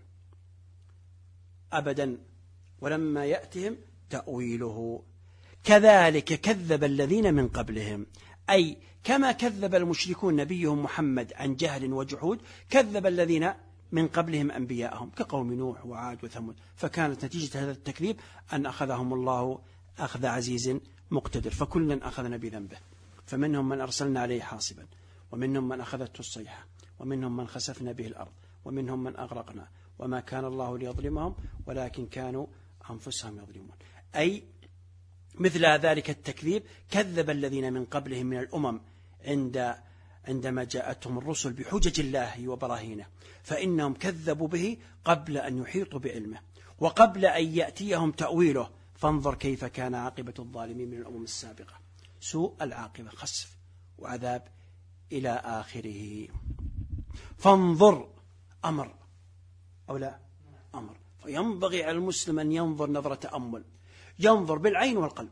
أبدا. ولما يأتهم تأويله كذلك كذب الذين من قبلهم، أي كما كذب المشركون نبيهم محمد عن جهل وجحود، كذب الذين من قبلهم أنبياءهم كقوم نوح وعاد وثمود، فكانت نتيجة هذا التكذيب أن أخذهم الله أخذ عزيز مقتدر، فكلا أخذنا بذنبه، فمنهم من أرسلنا عليه حاصبا، ومنهم من أخذته الصيحة، ومنهم من خسفنا به الأرض، ومنهم من أغرقنا، وما كان الله ليظلمهم ولكن كانوا أنفسهم يظلمون. أي مثل ذلك التكذيب كذب الذين من قبلهم من الأمم عندما جاءتهم الرسل بحجج الله وبراهينه، فإنهم كذبوا به قبل أن يحيطوا بعلمه وقبل أن يأتيهم تأويله. فانظر كيف كان عاقبة الظالمين من الأمم السابقة، سوء العاقبة، خسف وعذاب إلى آخره. فانظر أمر أو لا أمر، فينبغي على المسلم أن ينظر نظرة تأمل، ينظر بالعين والقلب.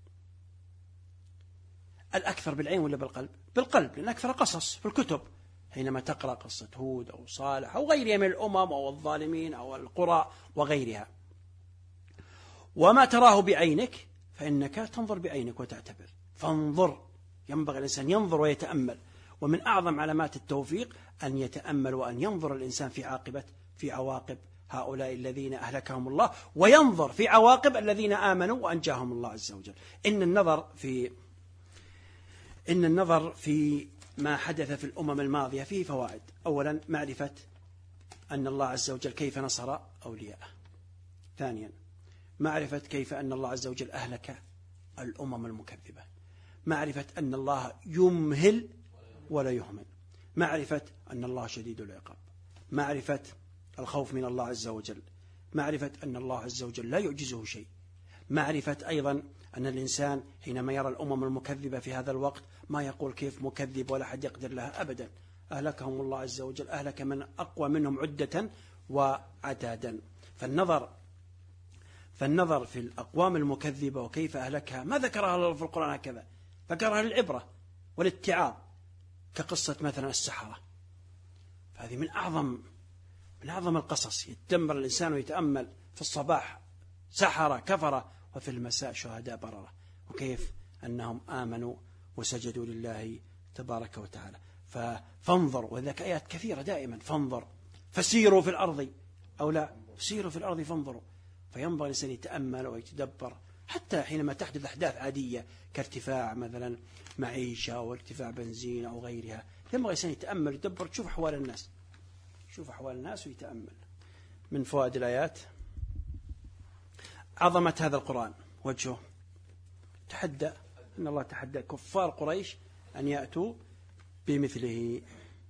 الأكثر بالعين ولا بالقلب؟ بالقلب، لأن أكثر قصص في الكتب، حينما تقرأ قصة هود أو صالح أو غيرها من الأمم أو الظالمين أو القرى وغيرها، وما تراه بعينك فإنك تنظر بعينك وتعتبر. فانظر، ينبغي الإنسان ينظر ويتأمل. ومن أعظم علامات التوفيق أن يتأمل وأن ينظر الإنسان في عواقب هؤلاء الذين أهلكهم الله، وينظر في عواقب الذين آمنوا وأنجاهم الله عز وجل. إن النظر في ما حدث في الأمم الماضية فيه فوائد. أولا معرفة أن الله عز وجل كيف نصر أولياءه. ثانيا معرفة كيف أن الله عز وجل أهلك الأمم المكذبة. معرفة أن الله يمهل ولا يهمل. معرفة أن الله شديد العقاب. معرفة الخوف من الله عز وجل. معرفة أن الله عز وجل لا يعجزه شيء. معرفة أيضا أن الإنسان حينما يرى الأمم المكذبة في هذا الوقت ما يقول كيف مكذب ولا حد يقدر لها أبدا، أهلكهم الله عز وجل، أهلك من أقوى منهم عدة وعتادا. فالنظر في الأقوام المكذبة وكيف أهلكها ما ذكرها الله في القرآن هكذا، ذكرها للعبرة والاتعاظ، كقصة مثلا السحرة. فهذه من أعظم القصص. يتدمر الإنسان ويتأمل في الصباح سحرة كفرة، وفي المساء شهداء بررة، وكيف أنهم آمنوا وسجدوا لله تبارك وتعالى. فانظر، وذلك آيات كثيرة دائما، فانظر فسيروا في الأرض أو لا سيروا في الأرض فانظروا. فينبغي الإنسان يتأمل ويتدبر حتى حينما تحدث أحداث عادية كارتفاع مثلا معيشة أو ارتفاع بنزين أو غيرها، ينبغي الإنسان يتأمل ويتدبر، تشوف أحوال الناس ويتأمل. من فوائد الآيات عظمة هذا القرآن، وجهه إن الله تحدى كفار قريش أن يأتوا بمثله.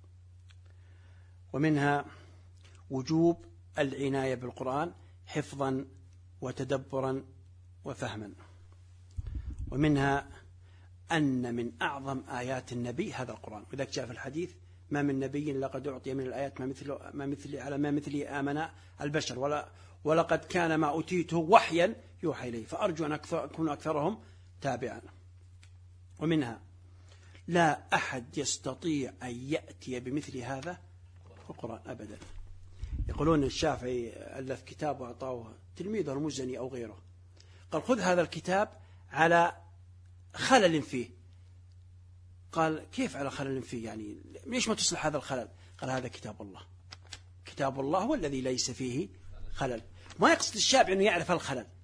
ومنها وجوب العناية بالقرآن حفظا وتدبرا وفهما. ومنها أن من أعظم آيات النبي هذا القرآن، وذلك جاء في الحديث ما من نبي لقد أعطي من الآيات ما مثله آمن البشر، ولقد كان ما أتيته وحيا يوحى إليه، فأرجو أن أكون أكثرهم تابعا. ومنها لا أحد يستطيع أن يأتي بمثل هذا القرآن أبدا. يقولون الشافعي ألف كتاب وأعطاه تلميذه المزني أو غيره، قال خذ هذا الكتاب على خلل فيه. قال كيف على خلل فيه؟ يعني ليش ما تصلح هذا الخلل؟ قال هذا كتاب الله هو الذي ليس فيه خلل. ما يقصد الشافعي أنه يعرف الخلل،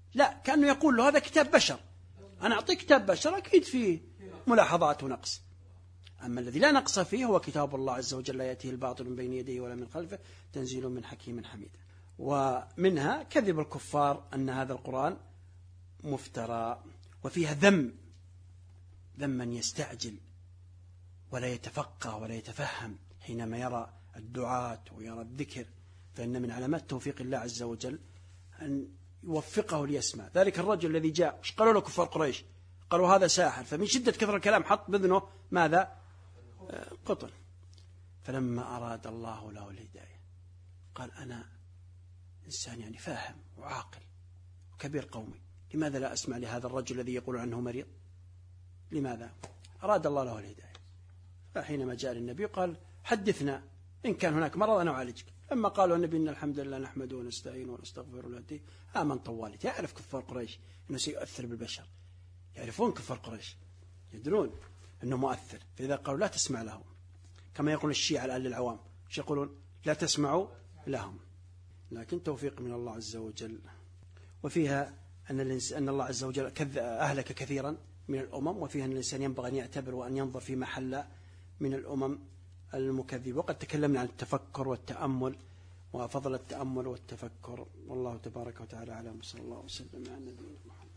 لا، كأنه يقول له هذا كتاب بشر، أنا أعطيك كتاب بشر أكيد فيه ملاحظات ونقص. أما الذي لا نقص فيه هو كتاب الله عز وجل، لا يأتيه الباطل من بين يديه ولا من خلفه، تنزيل من حكيم حميد. ومنها كذب الكفار أن هذا القرآن مفترى، وفيها ذم من يستعجل ولا يتفقه ولا يتفهم حينما يرى الدعاة ويرى الذكر، فإن من علامات توفيق الله عز وجل أن يوفقه ليسمع. ذلك الرجل الذي جاء، ايش قالوا له كفار قريش؟ قالوا هذا ساحر، فمن شدة كثر الكلام حط بذنه ماذا؟ قطن. فلما أراد الله له الهداية قال أنا إنسان يعني فاهم وعاقل وكبير قومي، لماذا لا أسمع لهذا الرجل الذي يقول عنه مريض؟ لماذا؟ أراد الله له الهداية. فحينما جاء للنبي قال حدثنا إن كان هناك مرض أنا أعالجك. لما قالوا النبي إن الحمد لله نحمده ونستعينه ونستغفره ونهديه، آمن طوالي. يعرف كفار قريش أنه سيؤثر بالبشر، يعرفون كفار قريش يدرون أنه مؤثر، فإذا قالوا لا تسمع لهم، كما يقول الشيعة الآن للعوام، ايش يقولون؟ لا تسمعوا لهم. لكن توفيق من الله عز وجل. وفيها أن الله عز وجل أهلك كثيرا من الأمم، وفيها أن الإنسان ينبغي أن يعتبر وأن ينظر في محل من الأمم المكذبة. وقد تكلمنا عن التفكر والتأمل وفضل التأمل والتفكر، والله تبارك وتعالى أعلم. صلى الله وسلم على نبينا محمد.